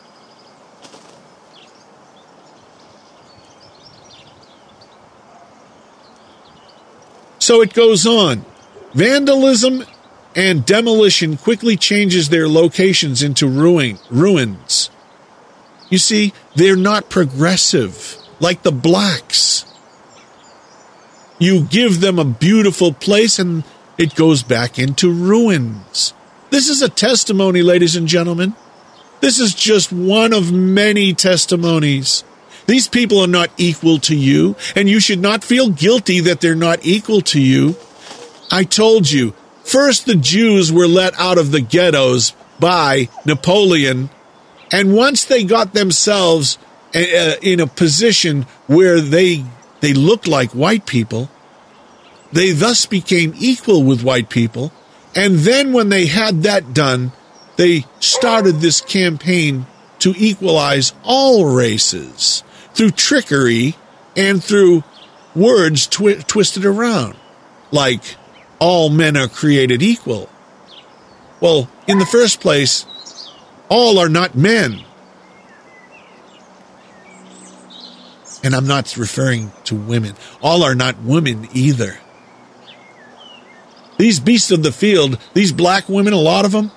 So it goes on. Vandalism and demolition quickly changes their locations into ruins. You see, they're not progressive like the blacks. You give them a beautiful place and it goes back into ruins. This is a testimony, ladies and gentlemen. This is just one of many testimonies. These people are not equal to you, and you should not feel guilty that they're not equal to you. I told you, first the Jews were let out of the ghettos by Napoleon, and once they got themselves in a position where they looked like white people, they thus became equal with white people, and then when they had that done, they started this campaign to equalize all races through trickery and through words twisted around, like all men are created equal. Well, in the first place, all are not men. And I'm not referring to women. All are not women either. These beasts of the field, these black women, a lot of them,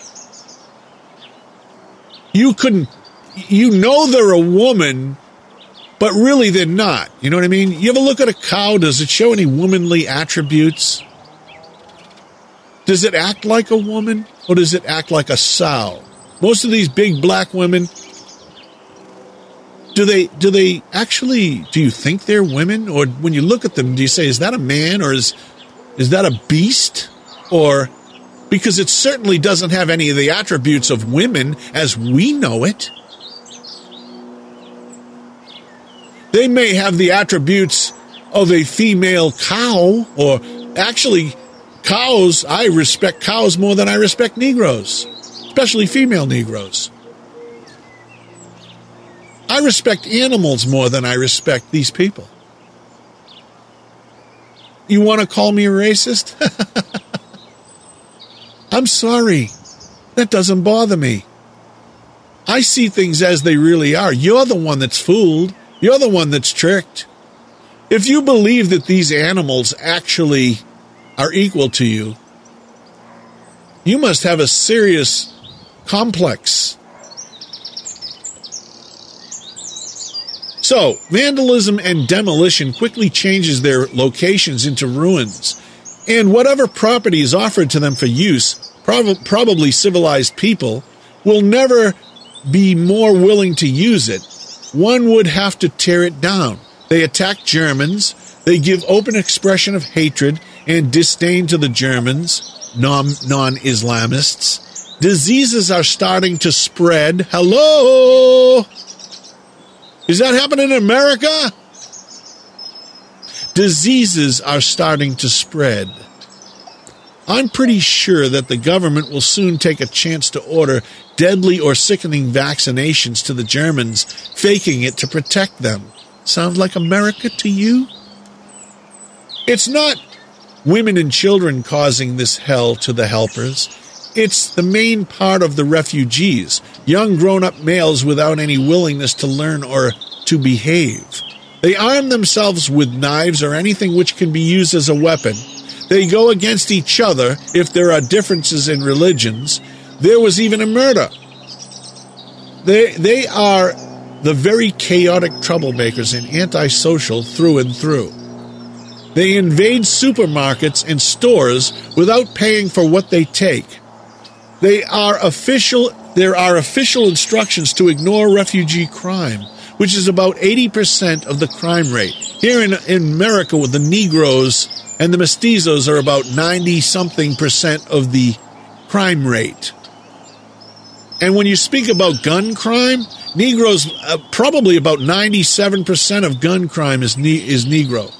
you know they're a woman, but really they're not. You know what I mean? You ever look at a cow? Does it show any womanly attributes? Does it act like a woman, or does it act like a sow? Most of these big black women, do they actually, do you think they're women? Or when you look at them, do you say, is that a man, or is that a beast? Or, because it certainly doesn't have any of the attributes of women as we know it. They may have the attributes of a female cow, or actually cows. I respect cows more than I respect Negroes, especially female Negroes. I respect animals more than I respect these people. You want to call me a racist? I'm sorry. That doesn't bother me. I see things as they really are. You're the one that's fooled. You're the one that's tricked. If you believe that these animals actually are equal to you, you must have a serious complex. So, vandalism and demolition quickly changes their locations into ruins, and whatever property is offered to them for use, probably civilized people, will never be more willing to use it. One would have to tear it down. They attack Germans. They give open expression of hatred and disdain to the Germans, non-Islamists. Diseases are starting to spread. Hello? Is that happening in America? Diseases are starting to spread. I'm pretty sure that the government will soon take a chance to order deadly or sickening vaccinations to the Germans, faking it to protect them. Sound like America to you? It's not women and children causing this hell to the helpers. It's the main part of the refugees, young grown-up males without any willingness to learn or to behave. They arm themselves with knives or anything which can be used as a weapon. They go against each other if there are differences in religions. There was even a murder. They are the very chaotic troublemakers and antisocial through and through. They invade supermarkets and stores without paying for what they take. There are official instructions to ignore refugee crime, which is about 80% of the crime rate. Here in America, with the Negroes and the mestizos are about 90-something% of the crime rate. And when you speak about gun crime, Negroes, probably about 97% of gun crime is Negro.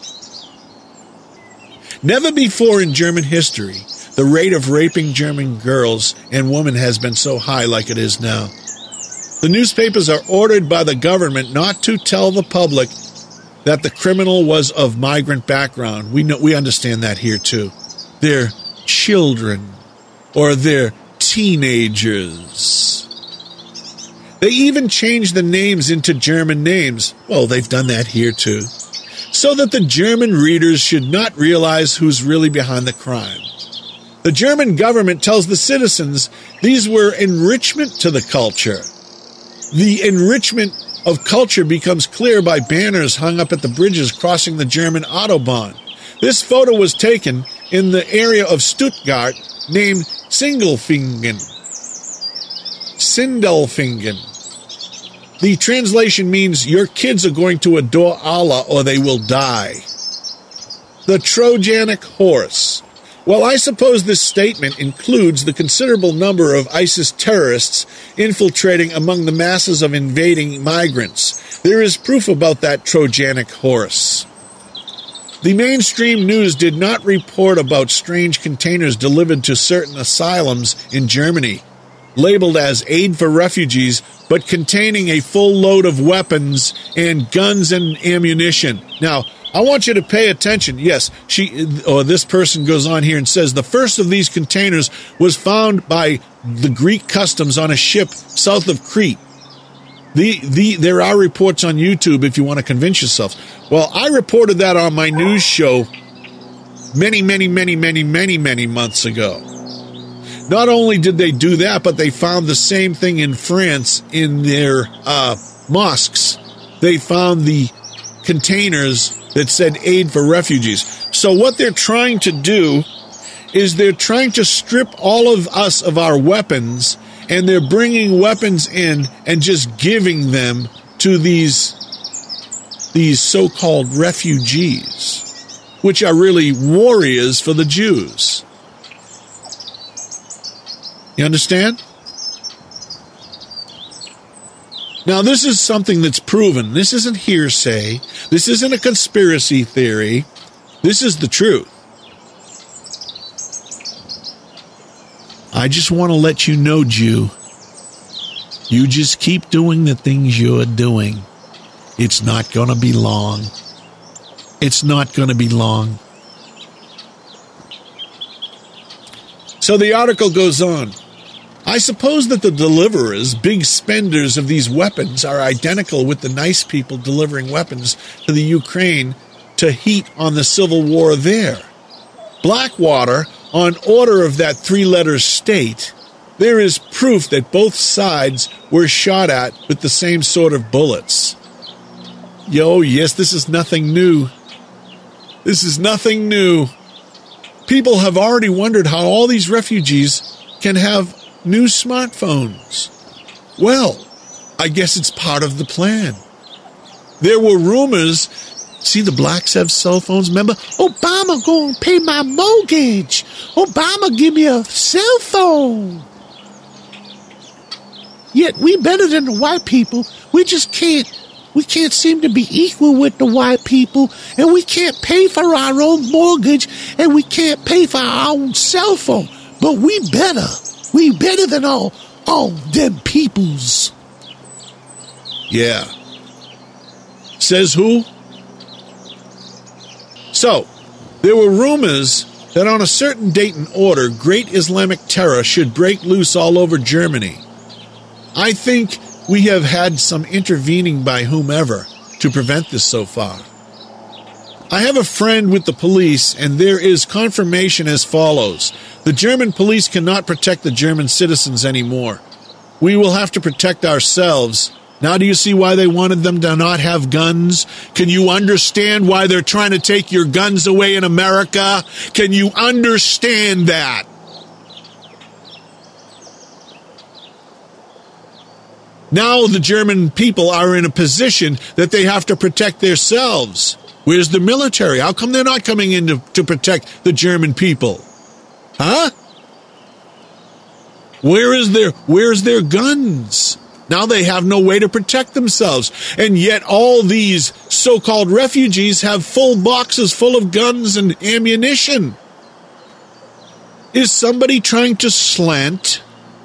Never before in German history, the rate of raping German girls and women has been so high like it is now. The newspapers are ordered by the government not to tell the public that the criminal was of migrant background. We understand that here too. They're children or they're teenagers. They even change the names into German names. Well, they've done that here too. So that the German readers should not realize who's really behind the crime. The German government tells the citizens these were enrichment to the culture. The enrichment of culture becomes clear by banners hung up at the bridges crossing the German Autobahn. This photo was taken in the area of Stuttgart named Sindelfingen. The translation means your kids are going to adore Allah or they will die. The Trojanic horse. Well, I suppose this statement includes the considerable number of ISIS terrorists infiltrating among the masses of invading migrants. There is proof about that Trojanic horse. The mainstream news did not report about strange containers delivered to certain asylums in Germany, labeled as aid for refugees, but containing a full load of weapons and guns and ammunition. Now, I want you to pay attention. Yes, this person goes on here and says the first of these containers was found by the Greek customs on a ship south of Crete. There are reports on YouTube if you want to convince yourself. Well, I reported that on my news show many months ago. Not only did they do that, but they found the same thing in France in their mosques. They found the containers that said aid for refugees. So what they're trying to do is they're trying to strip all of us of our weapons, and they're bringing weapons in and just giving them to these so-called refugees, which are really warriors for the Jews. You understand? Now, this is something that's proven. This isn't hearsay. This isn't a conspiracy theory. This is the truth. I just want to let you know, Jew, you just keep doing the things you're doing. It's not going to be long. It's not going to be long. So the article goes on. I suppose that the deliverers, big spenders of these weapons, are identical with the nice people delivering weapons to the Ukraine to heat on the civil war there. Blackwater, on order of that three-letter state, there is proof that both sides were shot at with the same sort of bullets. Yes, this is nothing new. This is nothing new. People have already wondered how all these refugees can have new smartphones. Well, I guess it's part of the plan. There were rumors. See, the blacks have cell phones. Remember, Obama going to pay my mortgage. Obama give me a cell phone. Yet we better than the white people. We just can't. We can't seem to be equal with the white people, and we can't pay for our own mortgage, and we can't pay for our own cell phone. But we better. We better than all them peoples. Yeah. Says who? So, there were rumors that on a certain date and order, great Islamic terror should break loose all over Germany. I think we have had some intervening by whomever to prevent this so far. I have a friend with the police, and there is confirmation as follows. The German police cannot protect the German citizens anymore. We will have to protect ourselves. Now do you see why they wanted them to not have guns? Can you understand why they're trying to take your guns away in America? Can you understand that? Now the German people are in a position that they have to protect themselves. Where's the military? How come they're not coming in to protect the German people? Huh? Where's their guns? Now they have no way to protect themselves. And yet all these so-called refugees have full boxes full of guns and ammunition. Is somebody trying to slant?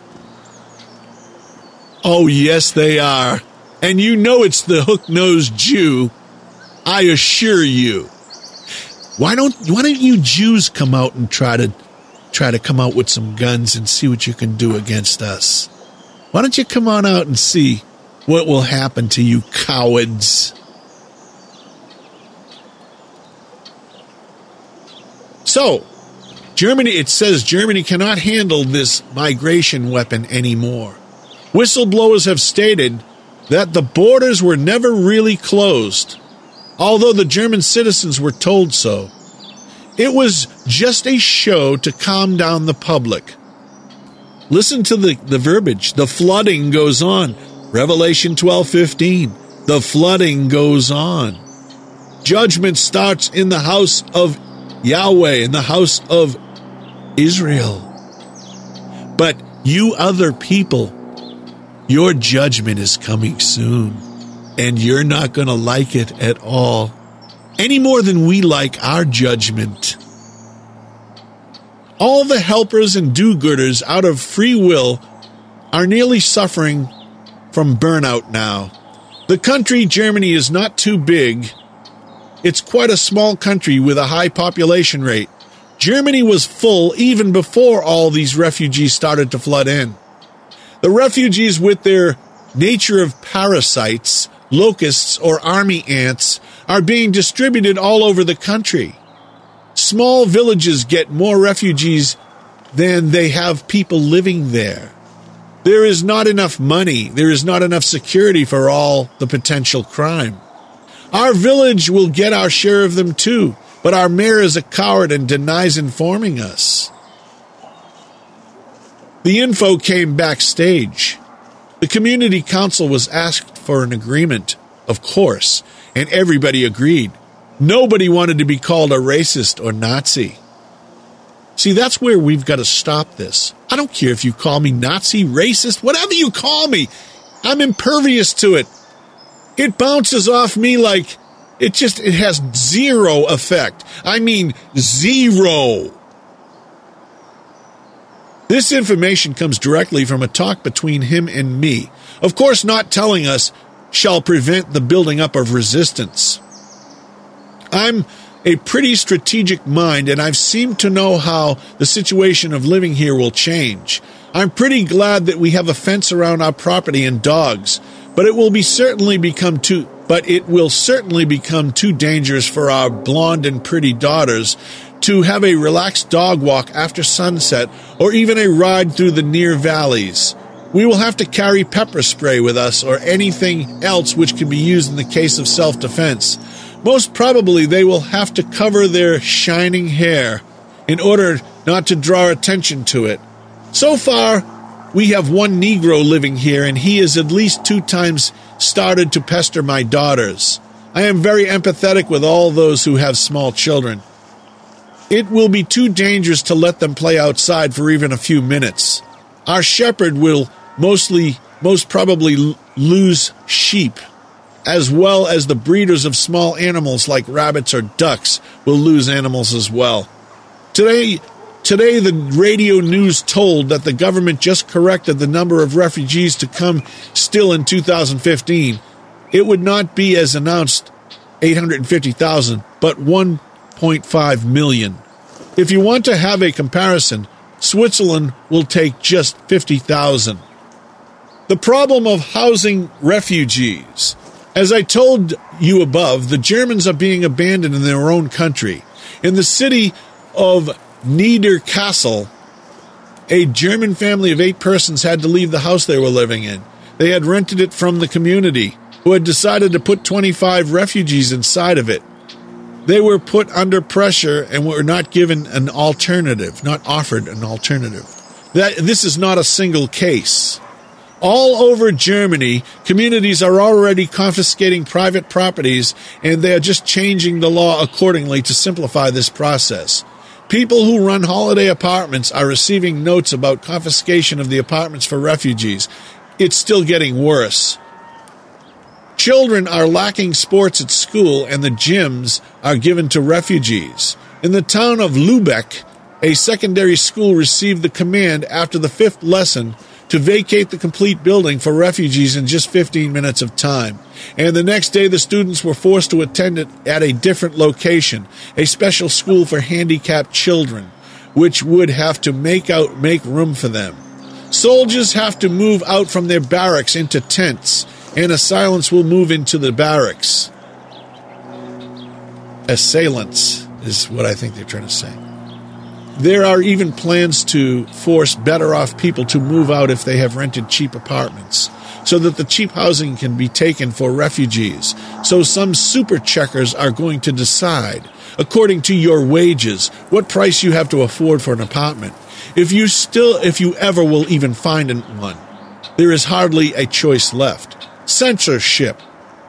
Oh, yes, they are. And you know it's the hook-nosed Jew. I assure you. Why don't you Jews come out and try to come out with some guns and see what you can do against us? Why don't you come on out and see what will happen to you cowards? So, it says Germany cannot handle this migration weapon anymore. Whistleblowers have stated that the borders were never really closed, although the German citizens were told so. It was just a show to calm down the public. Listen to the verbiage. The flooding goes on. Revelation 12:15. The flooding goes on. Judgment starts in the house of Yahweh, in the house of Israel. But you other people, your judgment is coming soon, and you're not going to like it at all, any more than we like our judgment. All the helpers and do-gooders out of free will are nearly suffering from burnout now. The country, Germany, is not too big. It's quite a small country with a high population rate. Germany was full even before all these refugees started to flood in. The refugees with their nature of parasites, locusts, or army ants are being distributed all over the country. Small villages get more refugees than they have people living there. There is not enough money. There is not enough security for all the potential crime. Our village will get our share of them too, but our mayor is a coward and denies informing us. The info came backstage. The community council was asked for an agreement, of course, and everybody agreed. Nobody wanted to be called a racist or Nazi. See, that's where we've got to stop this. I don't care if you call me Nazi, racist, whatever you call me. I'm impervious to it. It bounces off me like it has zero effect. I mean, zero. This information comes directly from a talk between him and me. Of course, not telling us shall prevent the building up of resistance. I'm a pretty strategic mind, and I've seemed to know how the situation of living here will change. I'm pretty glad that we have a fence around our property and dogs, but it will certainly become too dangerous for our blonde and pretty daughters to have a relaxed dog walk after sunset or even a ride through the near valleys. We will have to carry pepper spray with us or anything else which can be used in the case of self-defense. Most probably they will have to cover their shining hair in order not to draw attention to it. So far, we have one Negro living here, and he has at least 2 times started to pester my daughters. I am very empathetic with all those who have small children. It will be too dangerous to let them play outside for even a few minutes. Our shepherd will most probably lose sheep, as well as the breeders of small animals like rabbits or ducks will lose animals as well. Today, the radio news told that the government just corrected the number of refugees to come still in 2015. It would not be, as announced, 850,000, but 1.5 million. If you want to have a comparison, Switzerland will take just 50,000. The problem of housing refugees. As I told you above, the Germans are being abandoned in their own country. In the city of Niederkassel, a German family of 8 persons had to leave the house they were living in. They had rented it from the community, who had decided to put 25 refugees inside of it. They were put under pressure and were not given an alternative, not offered an alternative. This is not a single case. All over Germany, communities are already confiscating private properties, and they are just changing the law accordingly to simplify this process. People who run holiday apartments are receiving notes about confiscation of the apartments for refugees. It's still getting worse. Children are lacking sports at school, and the gyms are given to refugees. In the town of Lübeck, a secondary school received the command after the 5th lesson to vacate the complete building for refugees in just 15 minutes of time. And the next day, the students were forced to attend it at a different location, a special school for handicapped children, which would have to make room for them. Soldiers have to move out from their barracks into tents, and assailants will move into the barracks. Assailants is what I think they're trying to say. There are even plans to force better-off people to move out if they have rented cheap apartments, so that the cheap housing can be taken for refugees. So some super checkers are going to decide, according to your wages, what price you have to afford for an apartment. If you ever will even find one, there is hardly a choice left. Censorship.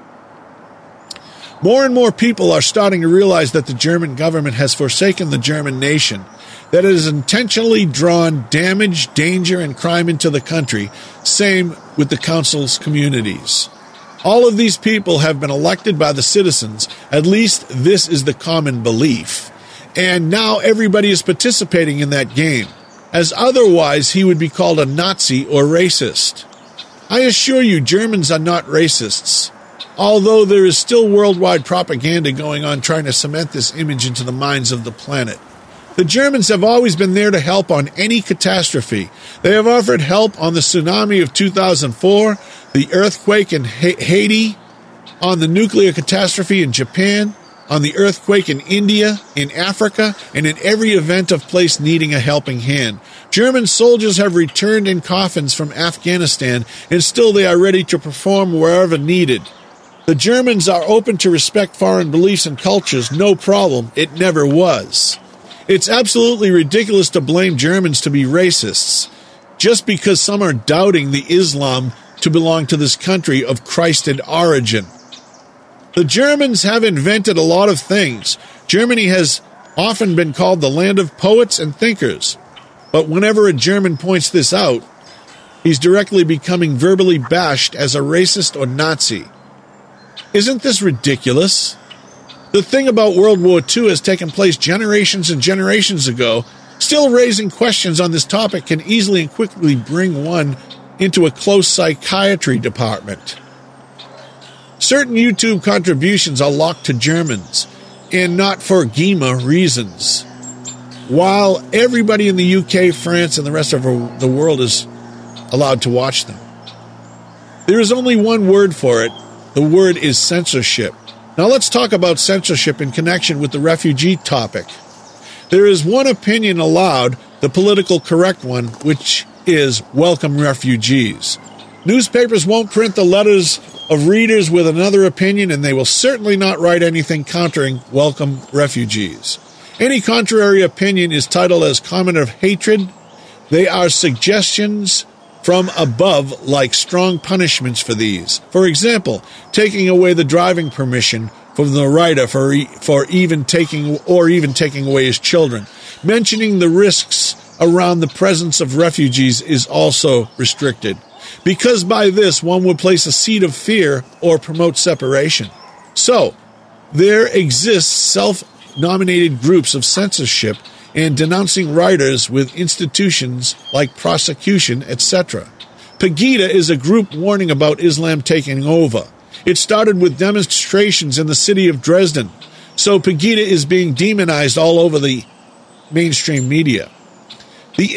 More and more people are starting to realize that the German government has forsaken the German nation, that it has intentionally drawn damage, danger, and crime into the country. Same with the council's communities. All of these people have been elected by the citizens. At least this is the common belief. And now everybody is participating in that game, as otherwise he would be called a Nazi or racist. I assure you, Germans are not racists, although there is still worldwide propaganda going on trying to cement this image into the minds of the planet. The Germans have always been there to help on any catastrophe. They have offered help on the tsunami of 2004, the earthquake in Haiti, on the nuclear catastrophe in Japan, on the earthquake in India, in Africa, and in every event of place needing a helping hand. German soldiers have returned in coffins from Afghanistan, and still they are ready to perform wherever needed. The Germans are open to respect foreign beliefs and cultures, no problem. It never was. It's absolutely ridiculous to blame Germans to be racists, just because some are doubting the Islam to belong to this country of Christed origin. The Germans have invented a lot of things. Germany has often been called the land of poets and thinkers. But whenever a German points this out, he's directly becoming verbally bashed as a racist or Nazi. Isn't this ridiculous? The thing about World War II has taken place generations and generations ago. Still raising questions on this topic can easily and quickly bring one into a close psychiatry department. Certain YouTube contributions are locked to Germans, and not for GEMA reasons, while everybody in the UK, France, and the rest of the world is allowed to watch them. There is only one word for it. The word is censorship. Now let's talk about censorship in connection with the refugee topic. There is one opinion allowed, the political correct one, which is welcome refugees. Newspapers won't print the letters of readers with another opinion, and they will certainly not write anything countering welcome refugees. Any contrary opinion is titled as comment of hatred. They are suggestions from above, like strong punishments for these. For example, taking away the driving permission from the writer for even taking away his children. Mentioning the risks around the presence of refugees is also restricted, because by this one would place a seed of fear or promote separation. So, there exists self-nominated groups of censorship and denouncing writers with institutions like prosecution, etc. Pegida is a group warning about Islam taking over. It started with demonstrations in the city of Dresden, so Pegida is being demonized all over the mainstream media. The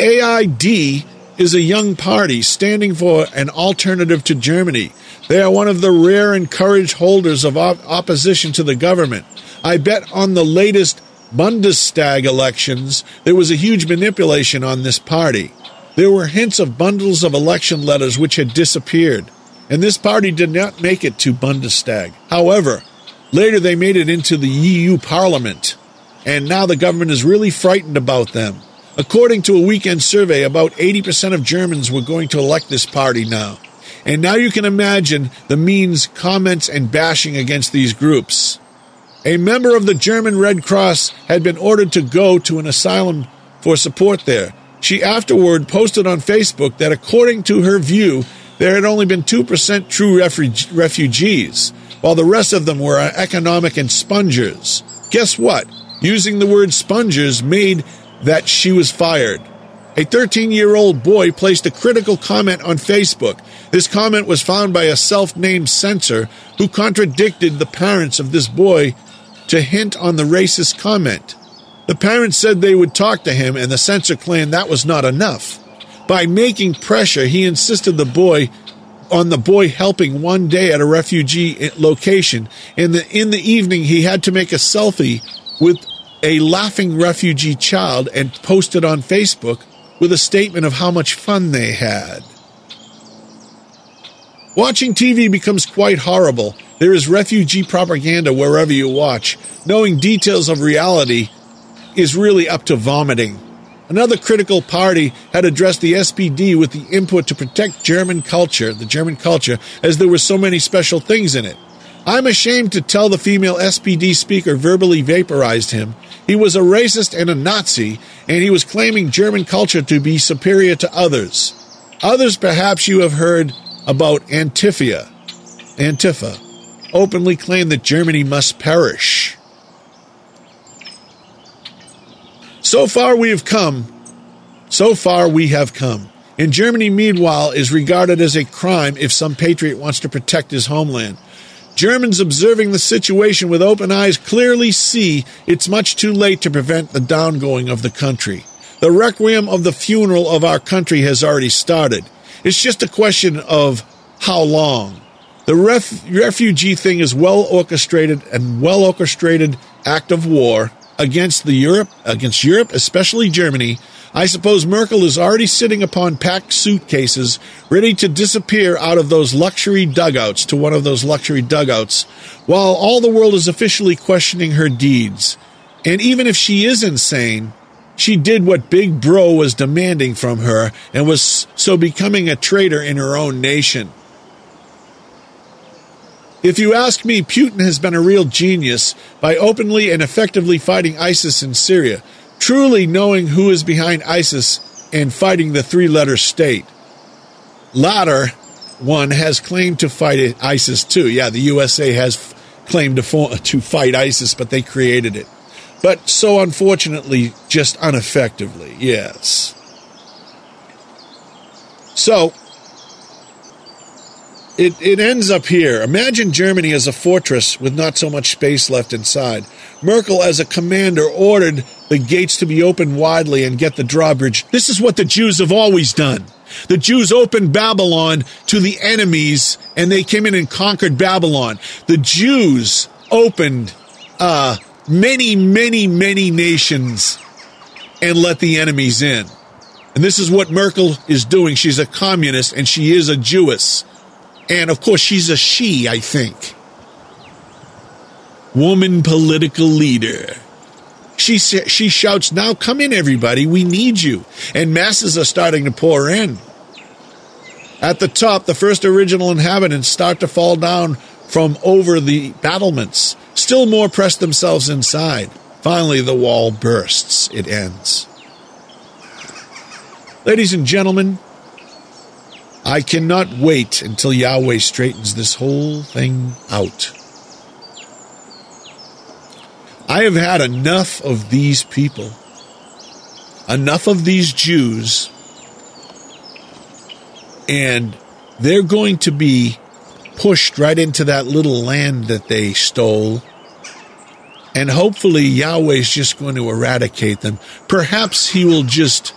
AID is a young party standing for an alternative to Germany. They are one of the rare and courage holders of opposition to the government. I bet on the latest Bundestag elections, there was a huge manipulation on this party. There were hints of bundles of election letters which had disappeared, and this party did not make it to Bundestag. However, later they made it into the EU Parliament, and now the government is really frightened about them. According to a weekend survey, about 80% of Germans were going to elect this party now. And now you can imagine the means, comments, and bashing against these groups. A member of the German Red Cross had been ordered to go to an asylum for support there. She afterward posted on Facebook that according to her view, there had only been 2% true refugees, while the rest of them were economic and spongers. Guess what? Using the word spongers made that she was fired. A 13-year-old boy placed a critical comment on Facebook. This comment was found by a self-named censor who contradicted the parents of this boy to hint on the racist comment. The parents said they would talk to him, and the censor claimed that was not enough. By making pressure, he insisted on the boy helping one day at a refugee location. In the evening, he had to make a selfie with a laughing refugee child and post it on Facebook with a statement of how much fun they had. Watching TV becomes quite horrible. There is refugee propaganda wherever you watch. Knowing details of reality is really up to vomiting. Another critical party had addressed the SPD with the input to protect German culture, the German culture, as there were so many special things in it. I'm ashamed to tell the female SPD speaker verbally vaporized him. He was a racist and a Nazi, and he was claiming German culture to be superior to others. Others perhaps you have heard about Antifa, openly claim that Germany must perish. So far we have come. In Germany, meanwhile, is regarded as a crime if some patriot wants to protect his homeland. Germans observing the situation with open eyes clearly see it's much too late to prevent the downgoing of the country. The requiem of the funeral of our country has already started. It's just a question of how long. The refugee thing is well orchestrated act of war against Europe, especially Germany. I suppose Merkel is already sitting upon packed suitcases, ready to disappear out of those luxury dugouts to one of those luxury dugouts, while all the world is officially questioning her deeds. And even if she is insane, she did what Big Bro was demanding from her and was so becoming a traitor in her own nation. If you ask me, Putin has been a real genius by openly and effectively fighting ISIS in Syria, truly knowing who is behind ISIS and fighting the three-letter state. Latter one has claimed to fight ISIS too. Yeah, the USA has claimed to fight ISIS, but they created it. But so unfortunately, just ineffectively, yes. So, it ends up here. Imagine Germany as a fortress with not so much space left inside. Merkel, as a commander, ordered the gates to be opened widely and get the drawbridge. This is what the Jews have always done. The Jews opened Babylon to the enemies, and they came in and conquered Babylon. The Jews opened many, many, many nations and let the enemies in. And this is what Merkel is doing. She's a communist, and she is a Jewess. And, of course, she's a she, I think. Woman political leader. She shouts, now come in, everybody, we need you. And masses are starting to pour in. At the top, the first original inhabitants start to fall down from over the battlements. Still more press themselves inside. Finally, the wall bursts. It ends. Ladies and gentlemen, I cannot wait until Yahweh straightens this whole thing out. I have had enough of these people, enough of these Jews, and they're going to be pushed right into that little land that they stole, and hopefully Yahweh's just going to eradicate them. Perhaps he will just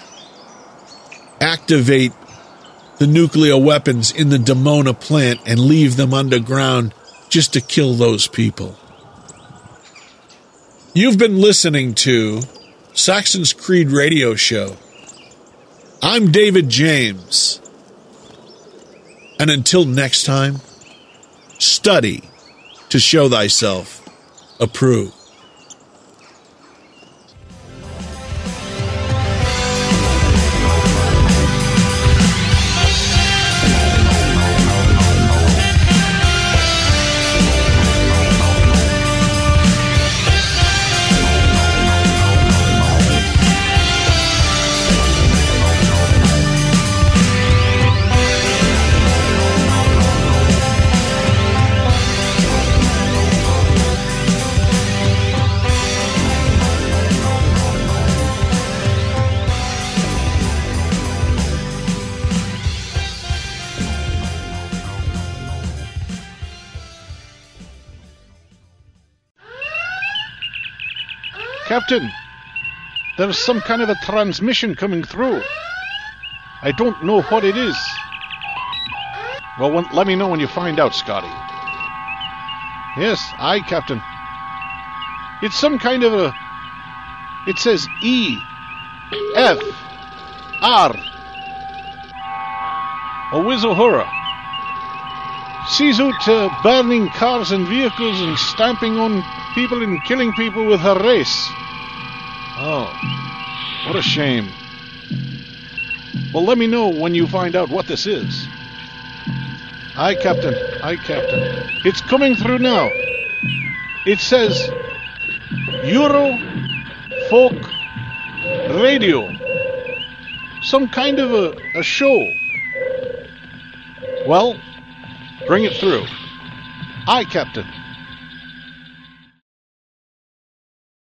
activate the nuclear weapons in the Dimona plant and leave them underground just to kill those people. You've been listening to Saxon's Creed Radio Show. I'm David James. And until next time, study to show thyself approved. Captain, there's some kind of a transmission coming through. I don't know what it is. Well, let me know when you find out, Scotty. Yes, aye, Captain. It's some kind of a... It says E, F, R. A Wizohura. Sees out burning cars and vehicles and stamping on people and killing people with her race. Oh, what a shame. Well, let me know when you find out what this is. Aye, Captain. Aye, Captain. It's coming through now. It says Euro Folk Radio. Some kind of a show. Well, bring it through. Aye, Captain.